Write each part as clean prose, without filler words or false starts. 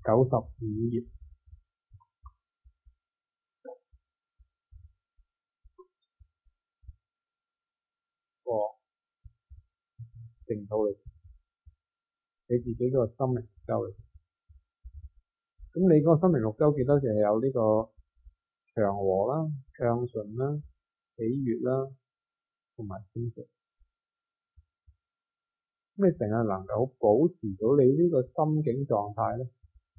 95頁。淨土嚟，你自己個心靈綠洲嚟。咁你嗰個心靈綠洲記得就係有呢個祥和啦、暢順啦、喜悅啦，同埋清晰。咁你成日能夠保持到你呢個心境狀態咧，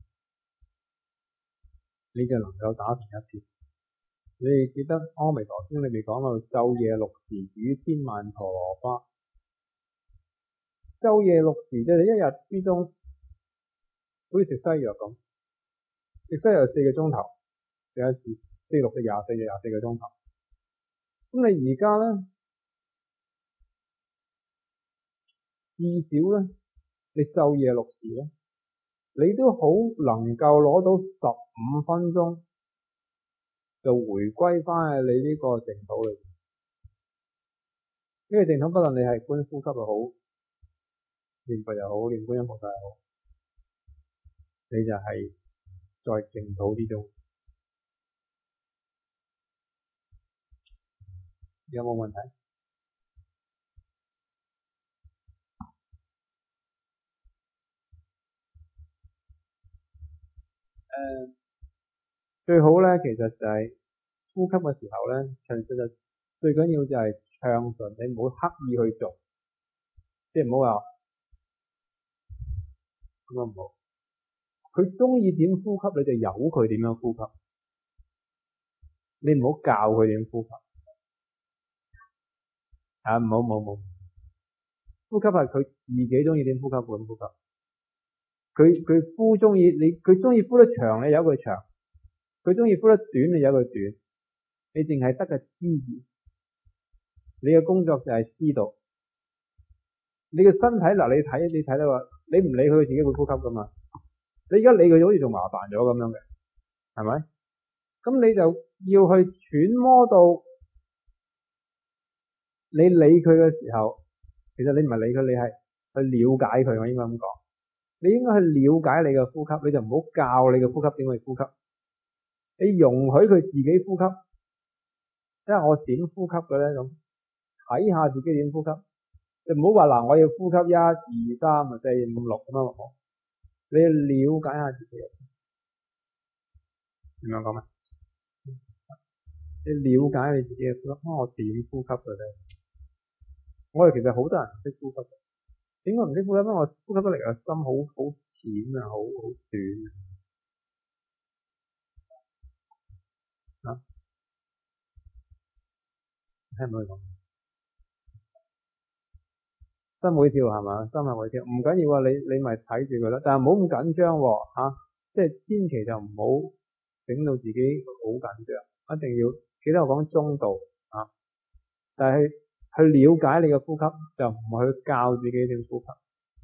你就能夠打成一片。你哋記得阿彌陀經裏面講到晝夜六時雨天曼陀羅花。晝夜六時即係一日之中，好似食西藥咁，食西藥4個鐘頭，食一次4、6、24個鐘頭。咁你而家咧，至少咧，你晝夜六時咧，你都好能夠攞到15分鐘，就回歸翻去你呢個淨土裏邊。呢個淨土不論你係觀呼吸又好，念佛又好，念觀音菩薩又好，你就係在淨土之中。有冇問題？最好咧，其實就係呼吸嘅時候咧，其實就最緊要就係暢順，你唔好刻意去做，即係唔好話咁樣唔好。佢中意點呼吸，你就由佢點樣呼吸，你唔好教佢點呼吸。唔好，呼吸係佢自己中意點呼吸咁呼吸。佢呼中意你，佢中意呼得長，你由佢長；佢中意呼得短，你由佢短。你淨係得個知字，你嘅工作就係知道。你嘅身體嗱，你睇到話，你唔理佢自己會呼吸噶嘛？你而家理佢好似仲麻煩咗咁樣嘅，係咪？咁你就要去揣摩到你理佢嘅時候，其實你唔係理佢，你係去了解佢。我應該咁講，你應該去了解你嘅呼吸，你就唔好教你嘅呼吸點去呼吸。你容許佢自己呼吸，因為我點呼吸嘅咧，咁睇下自己點呼吸，就唔好話嗱，我要呼吸1、2、3、4、5、6咁樣。你要了解下自己，點樣講咩？你了解你自己嘅呼吸，我點呼吸嘅咧？我哋其實好多人唔識呼吸，點解唔識呼吸？因為我呼吸得嚟個心好淺啊，好短啊。聽唔到你講？心會跳係嘛？心係會跳，唔緊要啊！你咪睇住佢啦，但係唔好咁緊張喎，即係千祈就唔好整到自己好緊張，一定要記得我講中度啊。但係去了解你嘅呼吸，就唔去教自己點呼吸。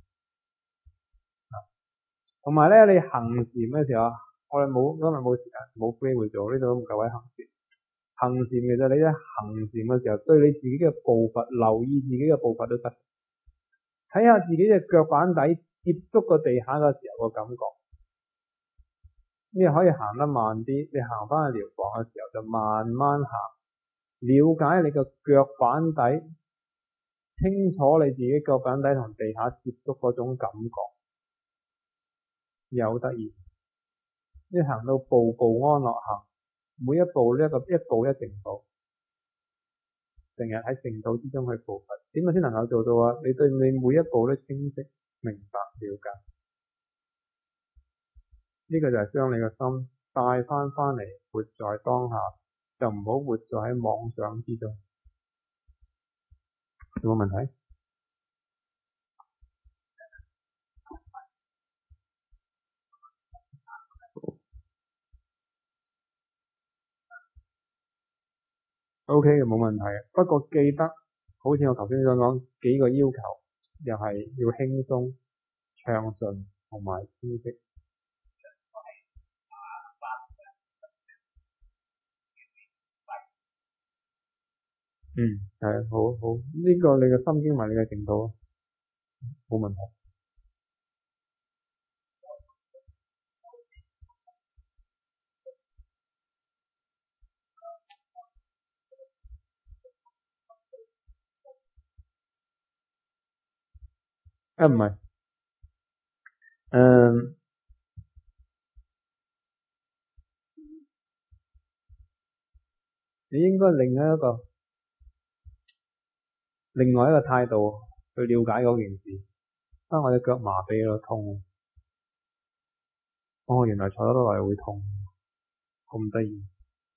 同埋咧，你行禪嘅時候，我哋今日冇時間，冇機會做，呢度都唔夠位行禪。行禪其實你喺行禪嘅時候，對你自己嘅步伐，留意自己嘅步伐都得。睇下自己嘅腳板底接觸個地下嘅時候個感覺，你可以行得慢啲，你行翻去療房嘅時候就慢慢行，了解你個腳板底，清楚你自己腳板底同地下接觸嗰種感覺，有得意。你行到步步安樂行，每一步呢一步一靜步，成日喺淨土之中去步伐，點樣先能夠做到啊？你對你每一步都清晰、明白、了解，呢個就係將你個心帶翻嚟，活在當下，就唔好活在喺妄想之中。有冇問題？OK 嘅，冇問題。不過記得，好似我頭先所講幾個要求，又係要輕鬆、暢順同埋清晰。係好，呢個你嘅心經埋你嘅淨土，冇問題。 唔係，你應該另外一個態度去了解嗰件事。我隻腳麻痹咯，痛。原來坐得耐會痛，咁得意。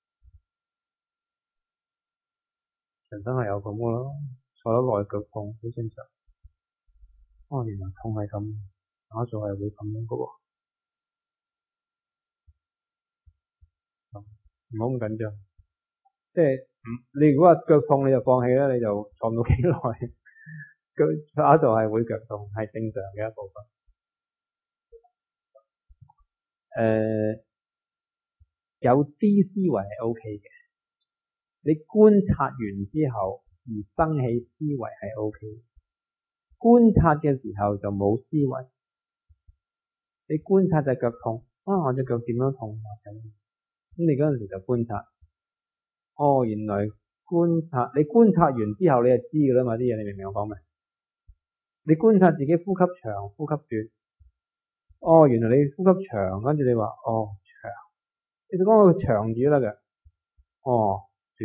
人生係有咁噶咯，坐得耐腳痛好正常。原來痛係咁，打坐係會咁樣噶喎。唔好咁緊張，即係你如果話腳痛你就放棄啦，你就坐唔到幾耐。腳打坐係會腳痛，係正常嘅一部分。有啲思維係 OK 嘅，你觀察完之後而生起思維係 OK。觀察嘅時候就冇思維，你觀察隻腳痛，我隻腳點樣痛啊？咁你嗰陣時就觀察，原來你觀察完之後你就知噶啦嘛，啲嘢，你明唔明我講咩？你觀察自己呼吸長呼吸短，原來你呼吸長，跟住你話長，你就講個長字得嘅，短，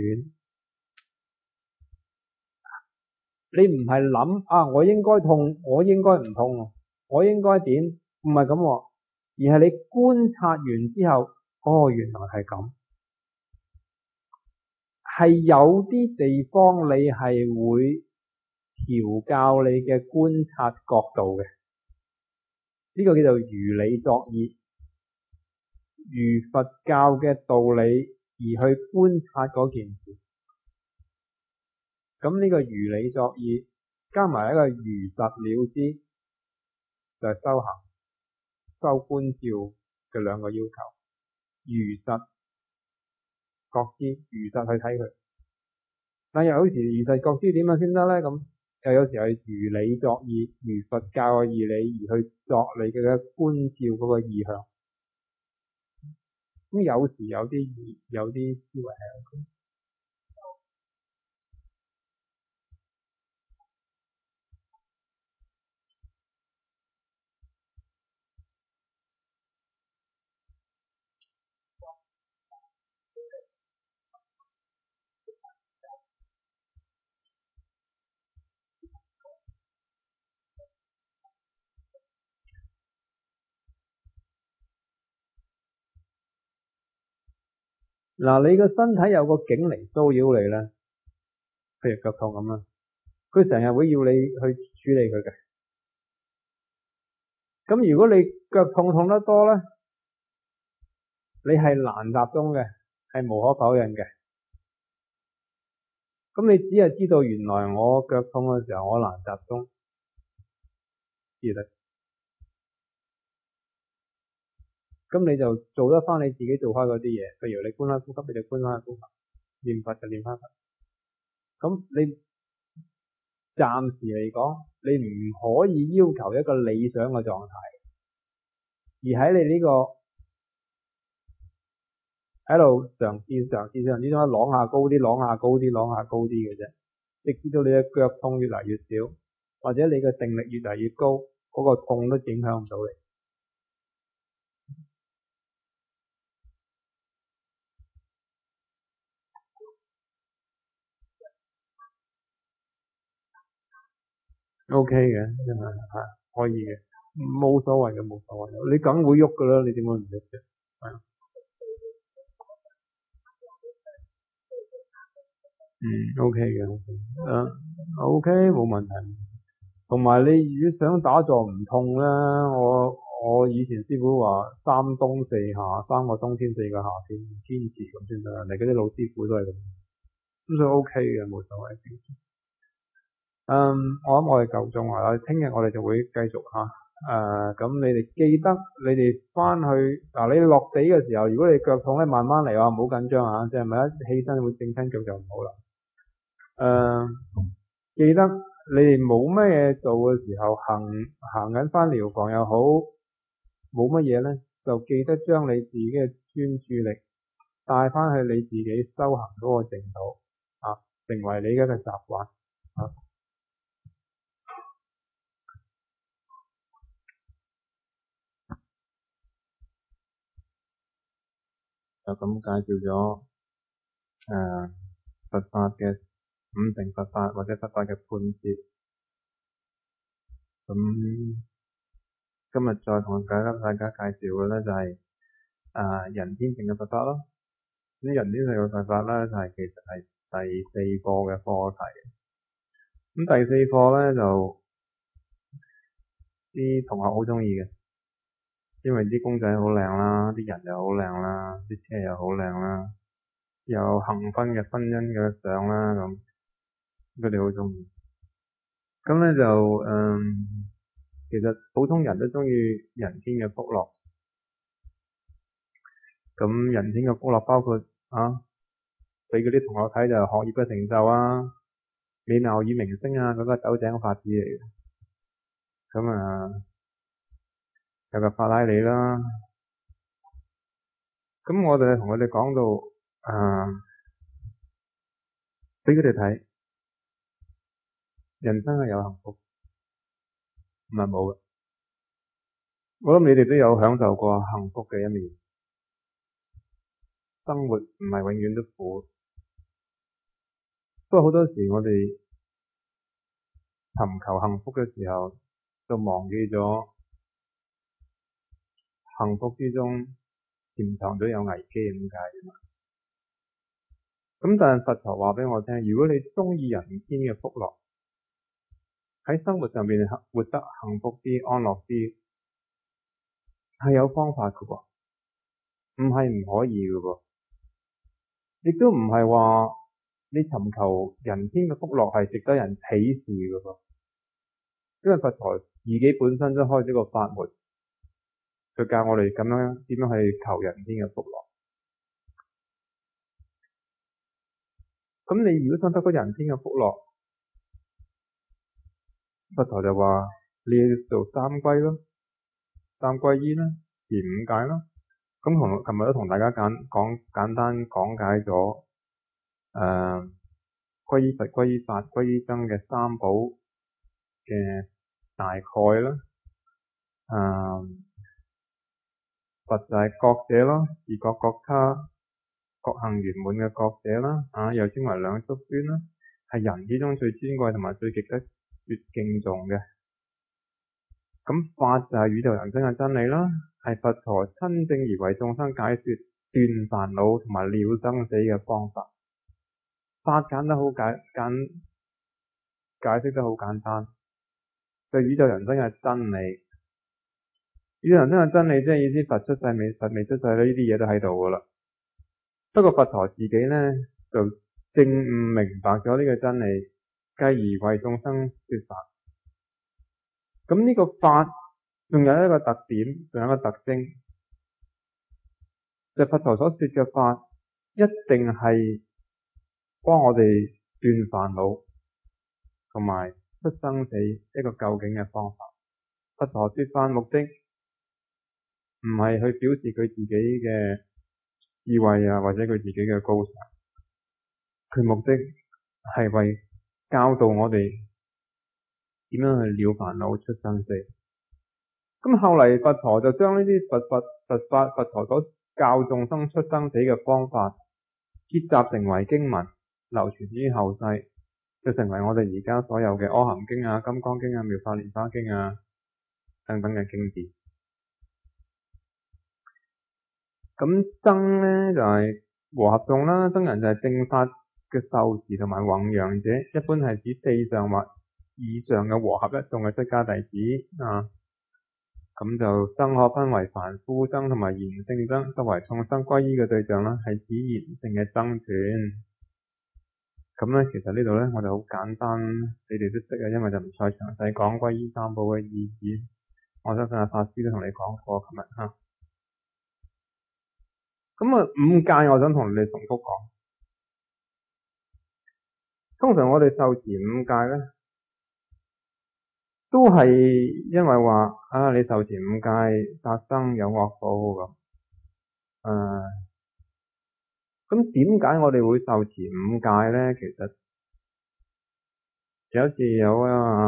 你唔係諗我應該痛，我應該唔痛，我應該點？唔係咁，而係你觀察完之後，原來係咁，係有啲地方你係會調教你嘅觀察角度嘅，呢個叫做如理作意，如佛教嘅道理而去觀察嗰件事。咁呢個如理作意加埋一個如實了知，就係修行修觀照嘅兩個要求。如實覺知，如實去睇佢。但有時如實覺知點樣先得呢？咁又有時係如理作意，如佛教嘅義理而去作你嘅觀照嗰個意向。咁有時有啲思維係咁。你個身體有個境嚟騷擾你咧，譬如腳痛咁啦，佢成日會要你去處理佢嘅。咁如果你腳痛得多咧，你係難集中嘅，係無可否認嘅。咁你只係知道原來我腳痛嘅時候我難集中，知啦。咁你就做得翻你自己做開嗰啲嘢，譬如你觀下呼吸，你就觀下呼吸；念佛就念翻佛。咁你暫時嚟講，你唔可以要求一個理想嘅狀態，而喺你呢個喺度嘗試上呢種啷下高啲，啷下高啲，啷下高啲嘅啫，直至到你嘅腳痛越嚟越少，或者你嘅定力越嚟越高，嗰個痛都影響唔到你。OK 嘅，真係可以嘅，冇所謂嘅，冇所謂。你梗會喐噶啦，你點會唔喐啫？係。OK 嘅，OK 冇問題。同埋你如果想打坐唔痛咧，我以前師傅話3冬4夏，3個冬天4個夏天，堅持咁先得。你嗰啲老師傅都係咁，咁所以 OK 嘅，冇所謂。我諗我哋夠鐘啦，聽日我哋就會繼續吓。咁你哋記得你哋翻去你落地嘅時候，如果你腳痛咧，慢慢嚟，唔好緊張啊，即係咪一起身會整親腳就唔好啦。記得你哋冇乜嘢做嘅時候，行緊翻療房又好，冇乜嘢咧，就記得將你自己嘅專注力帶翻去你自己修行嗰個程度成為你嘅一個習慣。 就咁介紹咗佛法嘅五乘佛法或者佛法嘅判決。咁今日再同大家介紹嘅咧就係人天乘嘅佛法咯。咁人天乘嘅佛法咧就係其實係第四課嘅課題。咁第四課咧就啲同學好中意嘅，因為啲公仔好靚啦，啲人又好靚啦，啲車又好靚啦，有幸婚嘅婚姻嘅相啦，咁佢哋好中意。咁咧就其實普通人都中意人天嘅福樂。咁人天嘅福樂包括俾嗰啲同學睇就學業嘅成就啊，美貌與名聲啊，嗰個酒井法子嚟嘅。咁有個法拉利啦。咁我哋同佢哋講到俾佢哋睇，人生係有幸福，唔係冇嘅。我諗你哋都有享受過幸福嘅一面。生活唔係永遠都苦，不過好多時我哋尋求幸福嘅時候，就忘記咗幸福之中潛藏咗有危機咁解嘅嘛。咁但係佛陀話俾我聽，如果你中意人天嘅福樂，喺生活上面活得幸福啲、安樂啲，係有方法㗎噃，唔係唔可以㗎噃，亦都唔係話你尋求人天嘅福樂係值得人鄙視㗎噃。因為佛陀自己本身都開咗個法門，佢教我哋咁樣點樣去求人天嘅福樂。咁你如果想得到人天嘅福樂，佛陀就話你要做三歸咯，三歸依啦，持五戒啦。咁琴日都同大家簡單講解咗歸依佛、歸依法、歸依僧嘅三寶嘅大概啦。佛就係覺者咯，自覺覺他，覺行圓滿嘅覺者啦，又稱為兩足端啦，係人之中最尊貴同埋最值得敬重嘅。咁法就係宇宙人生嘅真理啦，係佛陀親正而為眾生解說斷煩惱同埋了生死嘅方法。法解釋得好簡單，就係宇宙人生嘅真理。宇宙人生嘅真理即係意思佛出世未出世呢啲嘢都喺度噶啦。不過佛陀自己咧就正悟明白咗呢個真理，繼而為眾生說法。咁呢個法仲有一個特點，仲有一個特徵，就係佛陀所說嘅法一定係幫我哋斷煩惱同埋出生死一個究竟嘅方法。佛陀說法目的唔係去表示佢自己嘅智慧或者佢自己嘅高尚，佢目的係為教導我哋點樣去了煩惱出生死。咁後嚟佛陀就將呢啲佛陀所教眾生出生死嘅方法結集成為經文，流傳於後世，就成為我哋而家所有嘅阿含經啊、金剛經啊、妙法蓮華經啊等等嘅經典。咁僧咧就係和合眾啦，僧人就係正法嘅受持同埋弘揚者，一般係指四上或以上嘅和合一眾嘅出家弟子啊。咁就僧可分為凡夫僧同埋賢聖僧，作為眾生歸依嘅對象啦，係指賢聖嘅僧團。咁咧，其實呢度咧，我哋好簡單，你哋都識嘅，因為就唔再詳細講歸依三寶嘅意義。我相信阿法師都同你講過，琴日吓。咁五戒，我想同你哋重複講。通常我哋受持五戒咧，都係因為話你受持五戒殺生有惡報咁。咁點解我哋會受持五戒咧？其實有一次有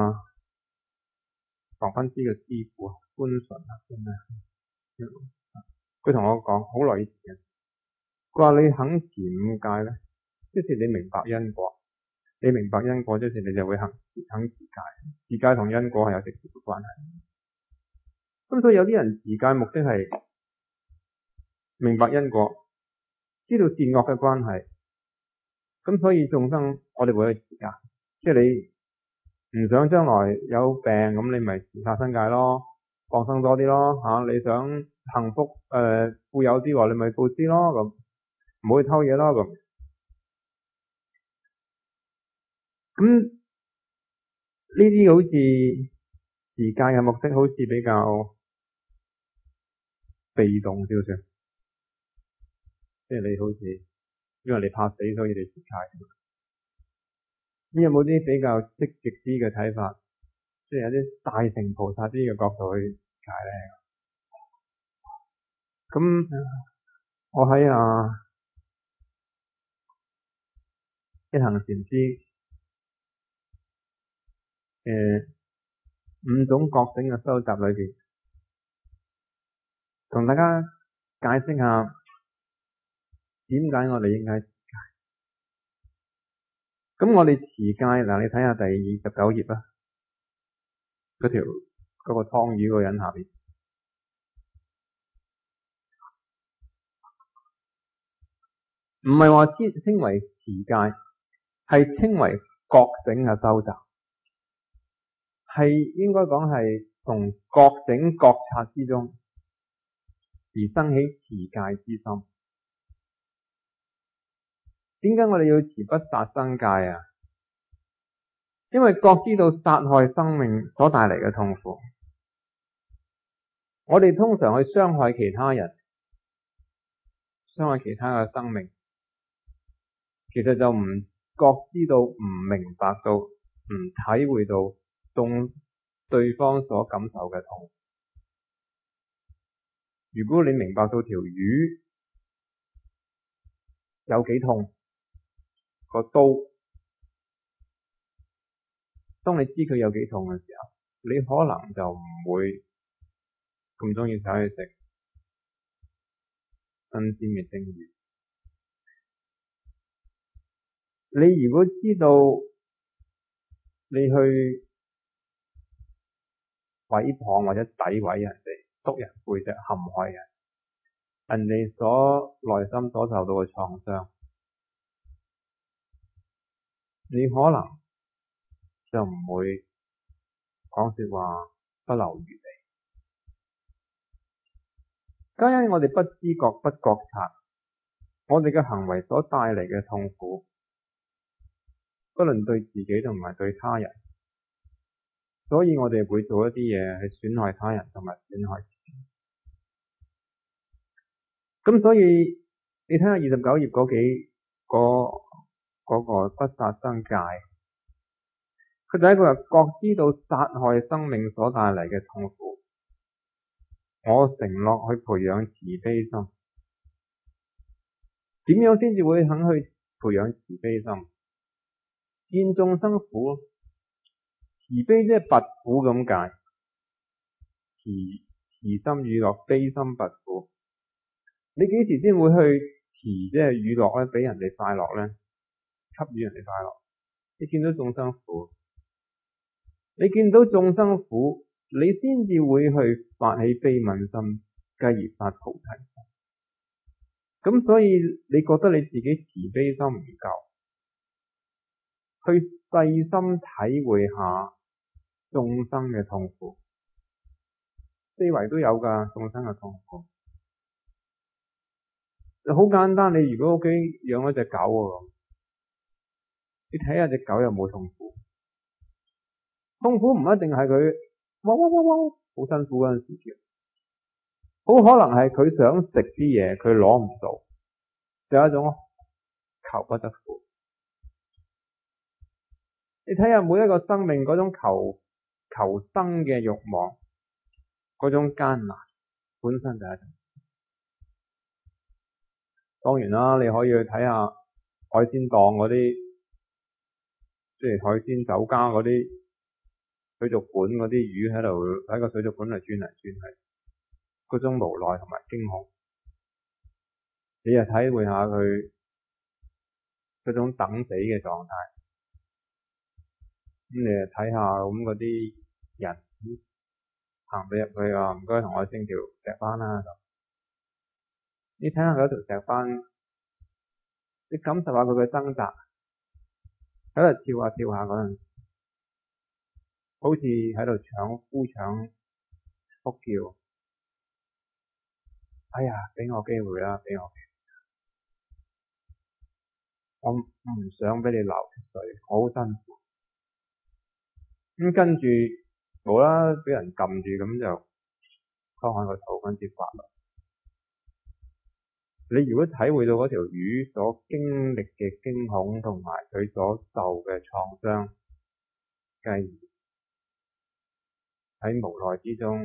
唐芬師嘅師父觀純佢同我講好耐以前嘅， 佢話你肯持五戒咧，即是你明白因果。你明白因果，即是你就會肯持戒。持戒同因果係有直接嘅關係。咁所以有啲人持戒目的係明白因果，知道善惡嘅關係。咁所以眾生我哋會去持戒，即係你唔想將來有病，咁你咪持殺生戒咯，放生多啲咯吓。你想幸福富有啲，你咪布施咯，咁唔好去偷嘢咯，咁呢啲好似持戒嘅目的好似比較被動少少，即係你好似因為你怕死，所以你持戒。咁有冇啲比較積極啲嘅睇法？即係有啲大乘菩薩啲嘅角度去持戒咧？咁我喺一行禪師5種覺醒嘅收集裏邊，同大家解釋下點解我哋應該持戒。咁我哋持戒嗱，你睇下第29頁啦，嗰個湯魚嗰個人下邊，唔係話稱為持戒，係稱為覺醒嘅收集，係應該講係從覺醒覺察之中而生起持戒之心。點解我哋要持不殺生戒啊？因為覺知到殺害生命所帶嚟嘅痛苦。我哋通常去傷害其他人，傷害其他嘅生命，其實就唔覺知到、唔明白到、唔體會到對方所感受嘅痛。如果你明白到條魚有幾痛，個刀，當你知佢有幾痛嘅時候，你可能就唔會咁鍾意走去食新鮮嘅蒸魚。你如果知道你去毀謗或者詆毀人哋、督人背脊、陷害人哋所內心所受到嘅創傷，你可能就唔會講說話不留餘地。皆因我哋不知覺、不覺察我哋嘅行為所帶嚟嘅痛苦，不論對自己同埋對他人，所以我哋會做一啲嘢去損害他人同埋損害自己。咁所以你睇下29頁嗰個不殺生戒，佢第一個係覺知到殺害生命所帶嚟嘅痛苦，我承諾去培養慈悲心。點樣先至會肯去培養慈悲心？見眾生苦，慈悲即係拔苦咁解。慈心與樂，悲心拔苦。你幾時先會去慈即係與樂咧？俾人哋快樂咧，給予人哋快樂。你見到眾生苦，你見到眾生苦，你先至會去發起悲憫心，繼而發菩提心。咁所以你覺得你自己慈悲心唔夠，去細心體會下眾生嘅痛苦，四圍都有㗎，眾生嘅痛苦。好簡單，你如果屋企養咗隻狗喎，你睇下隻狗有冇痛苦？痛苦唔一定係佢汪汪汪汪好辛苦嗰陣時叫，好可能係佢想食啲嘢，佢攞唔到，就有一種求不得苦。你睇下每一個生命嗰種求生嘅慾望，嗰種艱難本身就係一種。當然啦，你可以去睇下海鮮檔嗰啲，即係海鮮酒家嗰啲水族館嗰啲魚喺度喺個水族館嚟轉嚟轉去，嗰種無奈同埋驚恐， 你就體會下佢嗰種等死嘅狀態。咁你就睇下咁嗰啲人行到入去話唔該同我整條石斑啦，你睇下嗰條石斑，你感受下佢嘅掙扎，喺度跳下跳下嗰陣，好似喺度呼搶哭叫，哎呀，俾我機會啦，俾我機會，我唔想俾你流水，我好辛苦。咁跟住冇啦，俾人撳住，咁就劏開個肚，跟住發落。你如果體會到嗰條魚所經歷嘅驚恐同埋佢所受嘅創傷，繼而喺無奈之中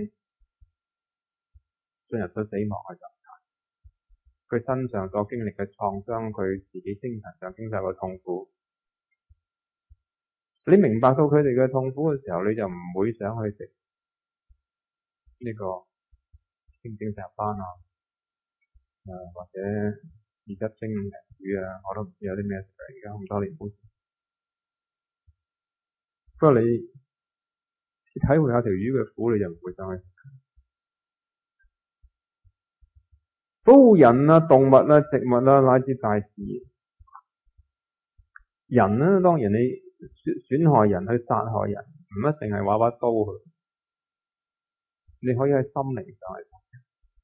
進入咗死亡嘅狀態，佢身上所經歷嘅創傷，佢自己精神上經受嘅痛苦，你明白到佢哋嘅痛苦嘅時候，你就唔會想去食呢個清蒸石斑啊，或者二汁蒸鯪魚啊，我都唔知有啲咩食嘅，而家咁多年冇食。不過你體會下條魚嘅苦，你就唔會想去食。保護人啊、動物啊、植物啊，乃至大自然。人呢，當然你損害人去殺害人，唔一定係話把刀去，你可以喺心靈上去殺人。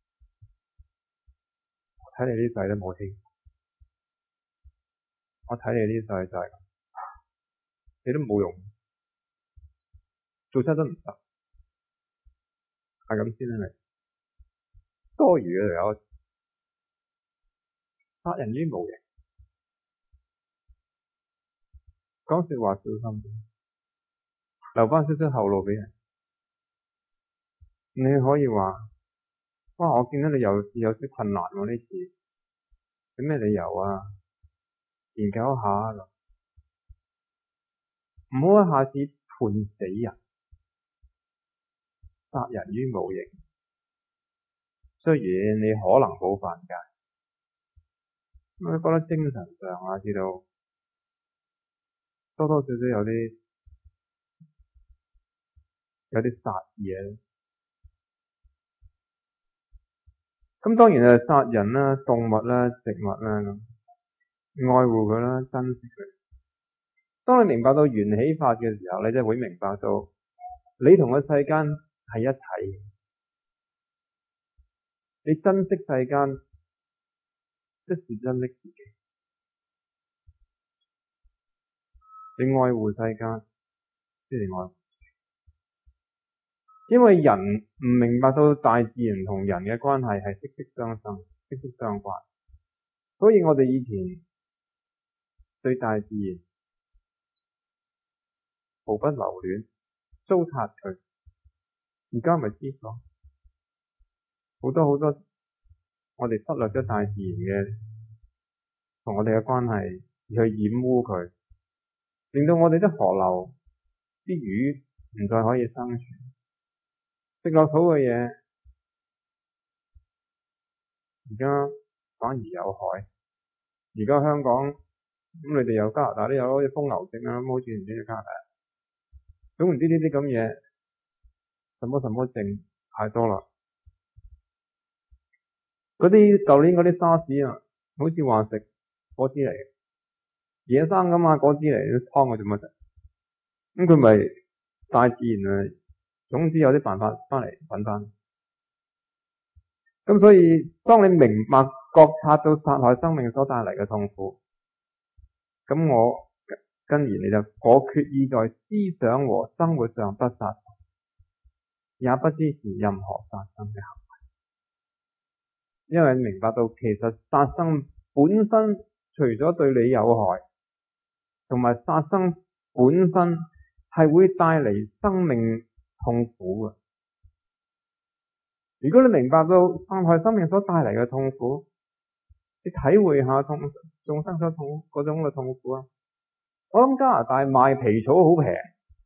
我睇你呢世都冇希望，我睇你呢世就係咁，你都冇用，做出都唔得，係咁先啦。你多餘嘅有殺人於無形，講說話小心啲，留翻少少後路俾人。你可以話：哇！我見到你有啲困難喎，呢次有咩理由啊？研究一下咯，唔好一下子判死人，殺人於無形。雖然你可能冇犯戒，我覺得精神上啊，知道多多少少有啲殺意。咁當然係殺人啦、動物啦、植物啦，咁愛護佢啦、珍惜佢。當你明白到緣起法嘅時候，你就會明白到你同個世間係一體。你珍惜世間，即是珍惜自己；你愛護世間，即是愛護自己。因為人唔明白到大自然同人嘅關係係息息相生、息息相關，所以我哋以前對大自然毫不留戀，糟蹋佢。而家咪知咗好多我哋忽略咗大自然嘅同我哋嘅關係，而去掩污佢，令到我哋啲河流啲魚唔再可以生存，食落肚嘅嘢而家反而有害。而家香港咁，你哋有加拿大都有好似瘋牛症啊，咁好似唔知加拿大，總唔知呢啲咁嘢，什麼症太多啦。嗰啲舊年嗰啲沙士啊，好似話食果子嚟嘅，野生噶嘛，果子嚟，都劏佢做乜啫？咁佢咪大自然啊，總之有啲辦法翻嚟搵翻。咁所以當你明白覺察到殺害生命所帶嚟嘅痛苦，咁我跟住你就我決意在思想和生活上不殺，也不支持任何殺生嘅行為。因為明白到其實殺生本身除咗對你有害，同埋殺生本身係會帶嚟生命痛苦嘅。如果你明白到殺害生命所帶嚟嘅痛苦，你體會下眾生所痛嗰種嘅痛苦啊！我諗加拿大賣皮草好平，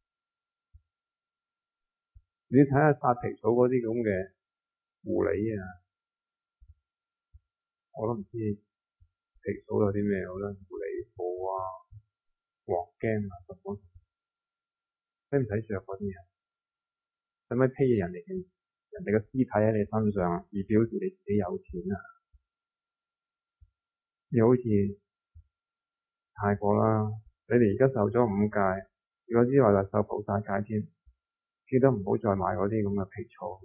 你睇下殺皮草嗰啲咁嘅狐狸啊， 我都唔知皮草有啲咩好啦，狐狸布啊、黃驚啊咁樣，使唔使着嗰啲啊？使唔使披人哋嘅屍體喺你身上，而表示你自己有錢啊？又好似太過啦！你哋而家受咗5戒，如果之後就受菩薩戒添，記得唔好再買嗰啲咁嘅皮草，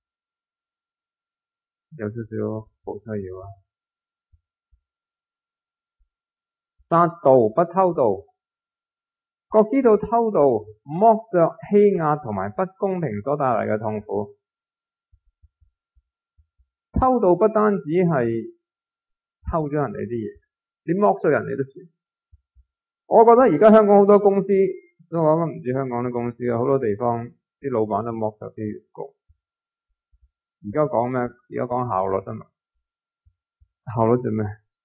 有少少冇需要啊！殺盜不偷盜，各知道偷盜剝削欺壓同埋不公平所帶來嘅痛苦。偷盜不單止係偷咗人哋啲嘢，你剝削人哋都算。我覺得而家香港好多公司，都我諗唔止香港啲公司啊，好多地方啲老闆都剝削啲員工。而家講咩？而家講效率啊嘛，效率做咩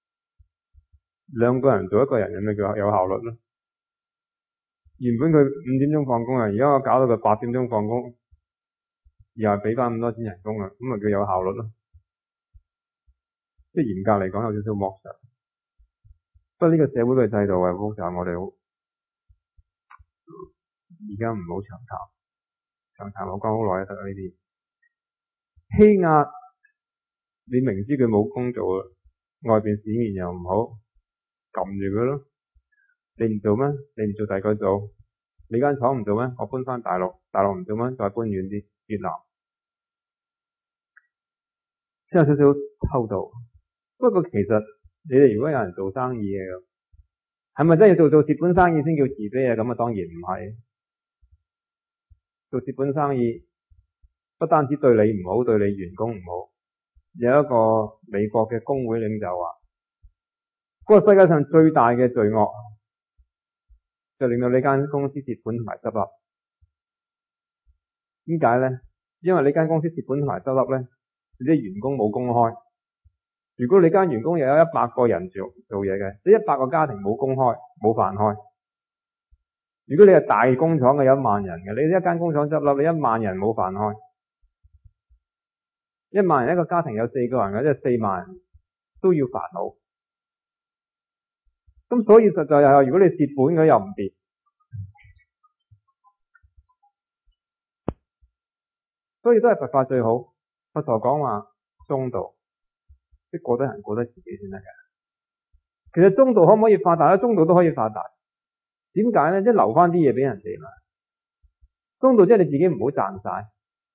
？2個人做1個人，有咩叫有效率咧？原本佢5點鐘放工啊，而家我搞到佢8點鐘放工，又係俾翻咁多錢人工啊，咁咪叫有效率咯？即係嚴格嚟講有少少剝削。不過呢個社會嘅制度係複雜，我哋好而家唔好長談，我講好耐得呢啲欺壓，你明知佢冇工做啊，外邊市面又唔好，撳住佢咯。你唔做咩？你唔做第二個做。你間廠唔做咩？我搬翻大陸，大陸唔做咩？再搬遠啲，越南。即有少少偷渡。不過其實你哋如果有人做生意嘅，係咪真係要做蝕本生意先叫慈悲啊？咁啊當然唔係。做蝕本生意不單止對你唔好，對你員工唔好。有一個美國嘅工會領袖話，嗰個世界上最大嘅罪惡就令到呢間公司蝕本同埋執笠。點解咧？因為呢間公司蝕本同埋執笠咧，你啲員工冇公開。如果你間員工又有100個人做嘢嘅，你100個家庭冇公開，冇飯開。如果你係大工廠嘅，有1萬人嘅，你一間工廠執笠，你1萬人冇飯開。1萬人一個家庭有4個人嘅，即係4萬人都要煩惱。咁所以實在又如果你蝕本嘅又唔掂，所以都係佛法最好。佛陀講話中道，即係過得人過得自己先得嘅。其實中道可唔可以發達咧？中道都可以發達。點解咧？即係留翻啲嘢俾人哋嘛。中道即係你自己唔好賺晒，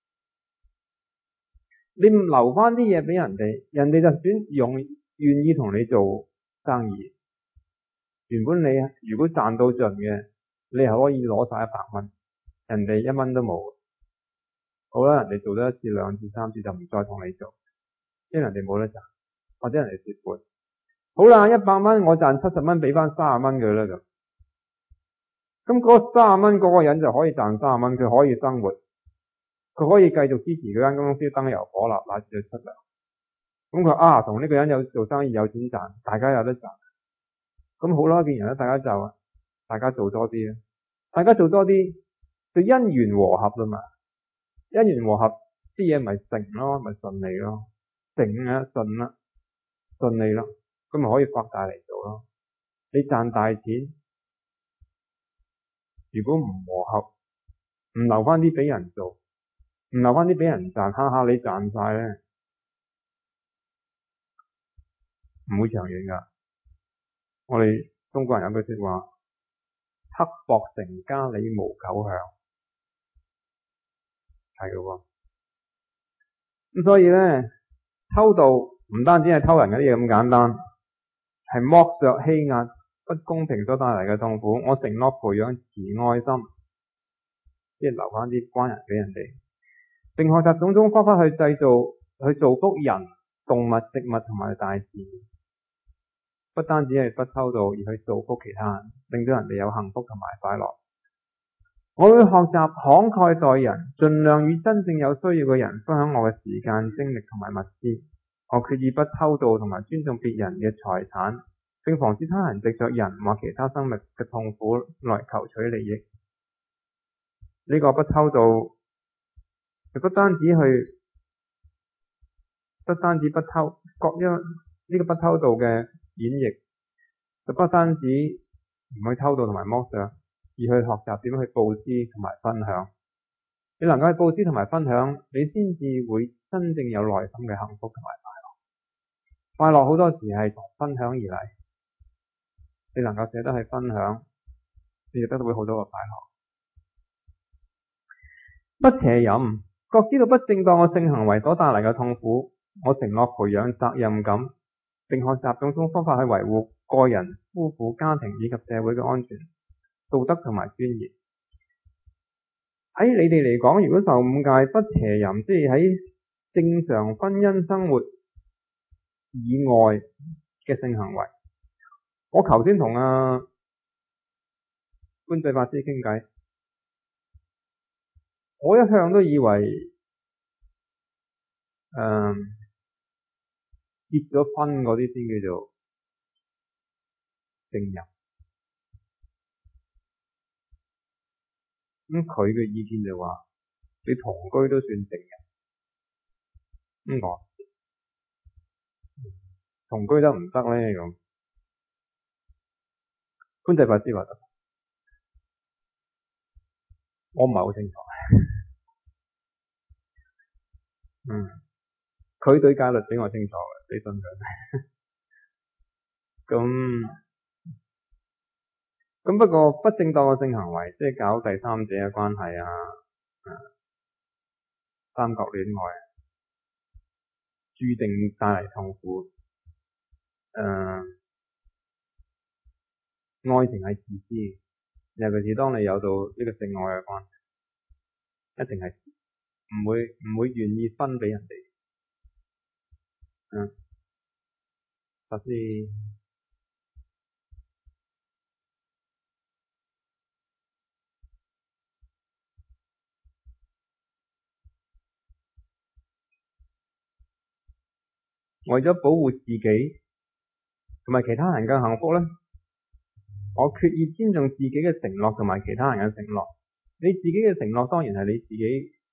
你唔留翻啲嘢俾人哋，人哋就願意同你做生意。原本你如果賺到盡嘅，你係可以攞晒100蚊，人哋1蚊都冇。好啦，人哋做咗1次、2次、3次就唔再同你做，因為人哋冇得賺，或者人哋蝕本。好啦，100蚊我賺70蚊，俾翻30蚊佢啦就。咁嗰30蚊嗰個人就可以賺30蚊，佢可以生活，佢可以繼續支持佢間公司燈油火蠟乃至出糧。咁佢同呢個人有做生意有錢賺，大家有得賺。咁好啦，既然大家就大家做多啲啦，大家做多啲就因緣和合啦嘛。因緣和合啲嘢咪成咯，咪順利咯，成啊順啦，順利咯，咁咪可以發大嚟做咯。你賺大錢，如果唔和合，唔留翻啲俾人做，唔留翻啲俾人賺，下下你賺晒咧，唔會長遠噶。我哋中國人有句說話，刻薄成家，你無狗享，係嘅喎。咁所以咧，偷盜唔單止係偷人嘅啲嘢咁簡單，係剝削欺壓不公平所帶嚟嘅痛苦。我承諾培養慈愛心，即係留翻啲關人俾人哋，並學習種種方法去造福人、動物、植物同埋大自然。不單止係不偷盜，而去造福其他人，令到人哋有幸福同埋快樂。我會學習慷慨待人，盡量與真正有需要嘅人分享我嘅時間、精力同埋物資。我決意不偷盜同埋尊重別人嘅財產，並防止他人藉着人或其他生命嘅痛苦來求取利益。呢個不偷盜就不單止不偷， 呢個不偷盜嘅演繹，就不單止唔去偷盜同埋剝削，而去學習點樣去佈施同埋分享。你能夠去佈施同埋分享，你先至會真正有內心嘅幸福同埋快樂。快樂好多時係從分享而嚟，你能夠捨得去分享，你就得到會好多嘅快樂。不邪淫，覺知道不正當嘅性行為所帶嚟嘅痛苦，我承諾培養責任感，並學習種種方法去維護個人、夫婦、家庭以及社會嘅安全、道德同埋尊嚴。喺你哋嚟講，如果受五戒不邪淫，即係喺正常婚姻生活以外嘅性行為，我頭先同觀世法師傾偈，我一向都以為結咗婚嗰啲先叫做正淫。咁佢嘅意見就話，你同居都算正淫。咁我同居得唔得咧？咁觀世法師話得，我唔係好清楚。佢對戒律比我清楚嘅，你信佢。咁不過不正當嘅性行為，即係搞第三者嘅關係三角戀愛，注定帶嚟痛苦。愛情係自私，尤其是當你有到呢個性愛嘅關係，一定係唔會願意分俾人哋。法師為咗保護自己同埋其他人嘅幸福咧，我決意尊重自己嘅承諾同埋其他人嘅承諾。你自己嘅承諾當然係你自己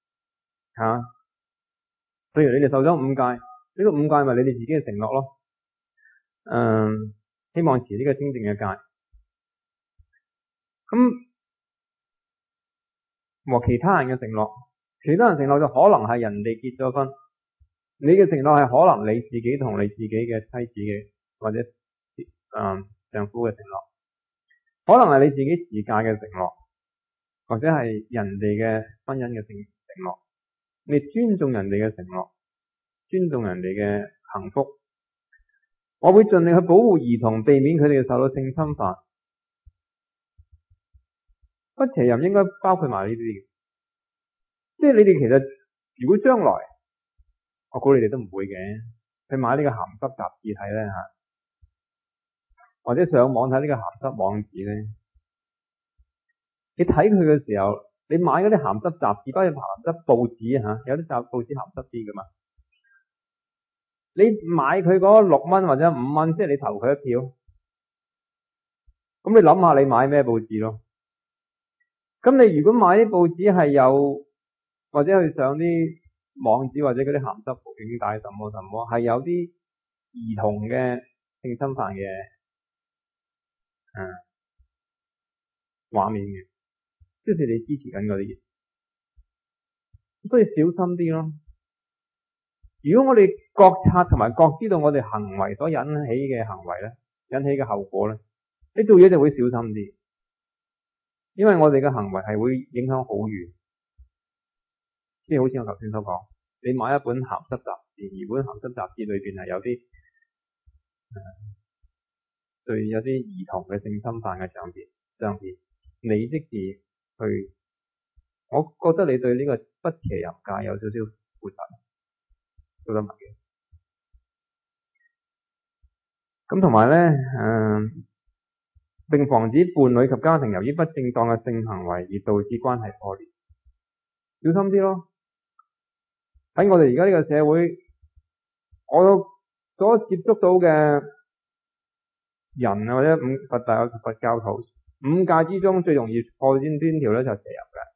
譬如你哋受咗五戒，呢個五戒咪你哋自己嘅承諾咯。希望持呢個清淨嘅戒。咁和其他人嘅承諾，其他人承諾就可能係人哋結咗婚，你嘅承諾係可能你自己同你自己嘅妻子嘅或者丈夫嘅承諾，可能係你自己持戒嘅承諾，或者係人哋嘅婚姻嘅承諾。你尊重人哋嘅承諾，尊重人哋嘅幸福。我會盡力去保護兒童，避免佢哋受到性侵犯。不邪淫應該包括埋呢啲嘅，即係你哋其實如果將來，我估你哋都唔會嘅，去買呢個鹹濕雜誌睇咧或者上網睇呢個鹹濕網址咧，你睇佢嘅時候，你買嗰啲鹹濕雜誌，包括鹹濕報紙有啲報紙鹹濕啲噶嘛。你買佢嗰6蚊或者5蚊，即係你投佢一票。咁你諗下你買咩報紙咯？咁你如果買啲報紙係有，或者去上啲網址或者嗰啲鹹濕影帶什麼係有啲兒童嘅性侵犯嘅畫面嘅，即係你支持緊嗰啲嘢，所以小心啲咯。如果我哋覺察同埋覺知道我哋行為所引起嘅行為咧，引起嘅後果咧，你做嘢就會小心啲，因為我哋嘅行為係會影響好遠。即係好似我頭先所講，你買一本鹹濕雜誌，而本鹹濕雜誌裏邊係有啲對有啲兒童嘅性侵犯嘅相片，你即時去，我覺得你對呢個不邪淫戒有少少負責，做得唔嘅。咁同埋咧，並防止伴侶及家庭由於不正當嘅性行為而導致關係破裂，小心啲咯。喺我哋而家呢個社會，我所接觸到嘅人或者佛教徒，五戒之中最容易破天條咧就係邪淫嘅。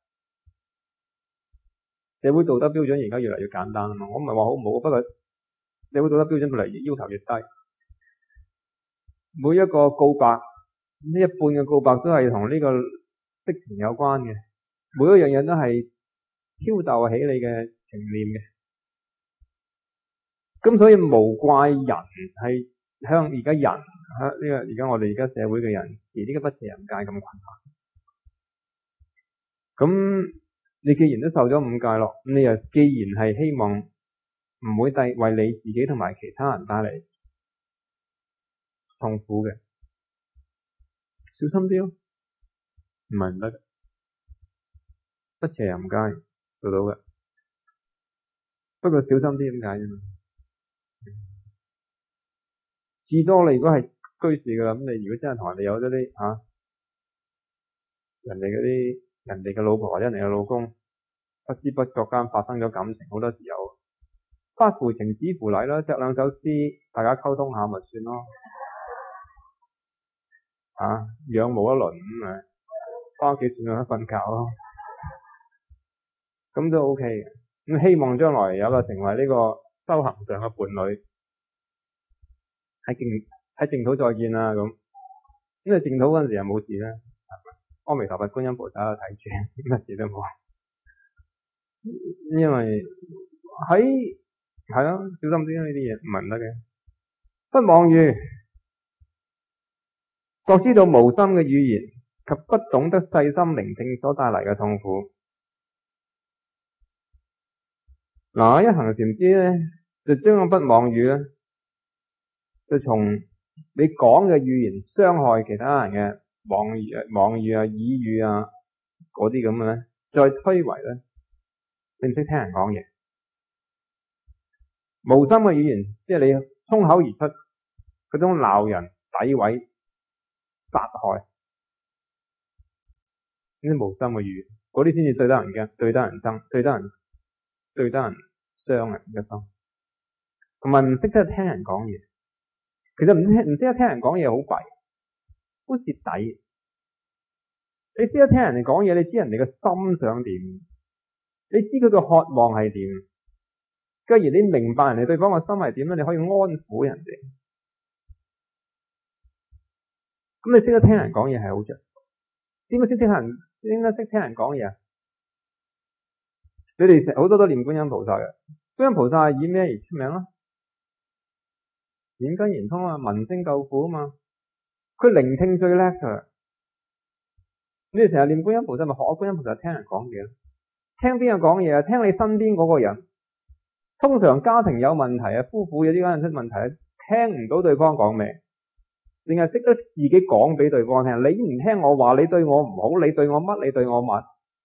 社會道德標準而家越嚟越簡單啊嘛，我唔係話好唔好，不過社會道德標準越嚟越要求越低， 每一個告白，呢一半嘅告白都係同呢個色情有關嘅，每一樣嘢都係挑逗起你嘅情念嘅。咁所以無怪人係向而家人呢個而家我哋而家社會嘅人持呢個不邪淫戒咁困難。咁你既然都受咗五戒咯，你又既然係希望唔會為你自己同埋其他人帶嚟痛苦嘅，小心啲咯，唔係唔得嘅，不邪淫戒做到嘅，不過小心啲點解啫嘛？至多你如果係居士嘅啦，咁你如果真係同人哋有咗啲人哋嘅老婆或者人哋嘅老公，不知不覺間發生咗感情，好多時候不乎情止乎禮啦，着兩首詩，大家溝通下咪算咯，仰慕一輪咁咪翻屋企算啦，瞓覺咯，咁都 OK 嘅。咁希望將來有個成為呢個修行上嘅伴侶，喺淨土再見啦咁。因為淨土嗰陣時又冇事啦，阿彌陀佛觀音菩薩喺度睇住，乜事都冇。因為係咯，小心啲呢啲嘢唔係唔得嘅。不妄語，覺知到無心嘅語言及不懂得細心聆聽所帶嚟嘅痛苦。嗱，一行禪師咧就將個不妄語咧，就從你講嘅語言傷害其他人嘅妄語啊、綺語啊嗰啲咁嘅咧，再推為咧你唔識聽人講嘢。無心嘅語言，即係你衝口而出嗰種鬧人、詆毀、殺害呢啲無心嘅語言，嗰啲先至對得人驚、對得人憎、對得人傷人嘅心。同埋唔識得聽人講嘢，其實唔識得聽人講嘢好弊，好蝕底。你識得聽人哋講嘢，你知人哋嘅心想點，你知佢嘅渴望係點，既然你明白人哋對方嘅心係點咧，你可以安撫人哋。咁你識得聽人講嘢係好着。點解識聽人講嘢啊？你哋好多都念觀音菩薩嘅，觀音菩薩係以咩而出名啊？演根言通啊，聞聲救苦啊嘛。佢聆聽最叻嘅。你哋成日念觀音菩薩，咪學觀音菩薩聽人講嘢咯。聽邊個講嘢啊？聽你身邊嗰個人。通常家庭有問題啊，夫婦有啲家人出問題啊，聽唔到對方講咩，淨係識得自己講俾對方聽。你唔聽我話，你對我唔好，你對我乜，你對我乜。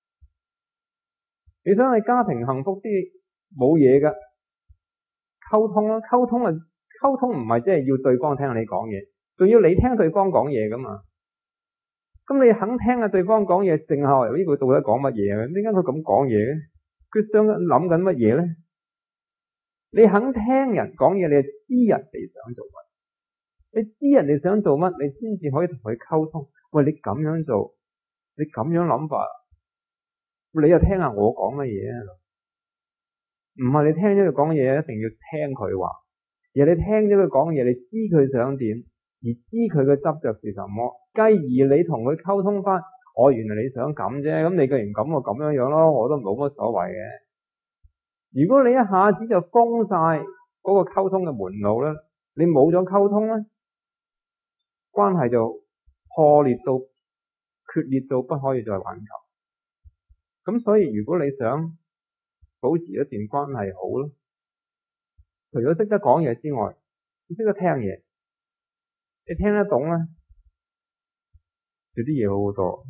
你想你家庭幸福啲，冇嘢噶，溝通啦，溝通唔係即係要對方聽你講嘢，仲要你聽對方講嘢噶嘛。咁你肯聽啊對方講嘢，靜下來呢句到底講乜嘢啊？點解佢咁講嘢嘅？佢想諗緊乜嘢咧？你肯聽人講嘢，你就知人哋想做乜。你知人哋想做乜，你先至可以同佢溝通。喂，你咁樣做，你咁樣諗法，你又聽下我講乜嘢啊？唔係你聽咗佢講嘢，一定要聽佢話。而你聽咗佢講嘢，你知佢想點，而知佢嘅執着是什麼。繼而你同佢溝通翻，原來你想咁啫。咁你既然咁，我咁樣咯，我都冇乜所謂嘅。如果你一下子就封晒嗰個溝通嘅門路咧，你冇咗溝通咧，關係就破裂到決裂到不可以再挽救。咁所以如果你想保持一段關係好咯，除咗識得講嘢之外，你識得聽嘢，你聽得懂咧，有啲嘢好好多。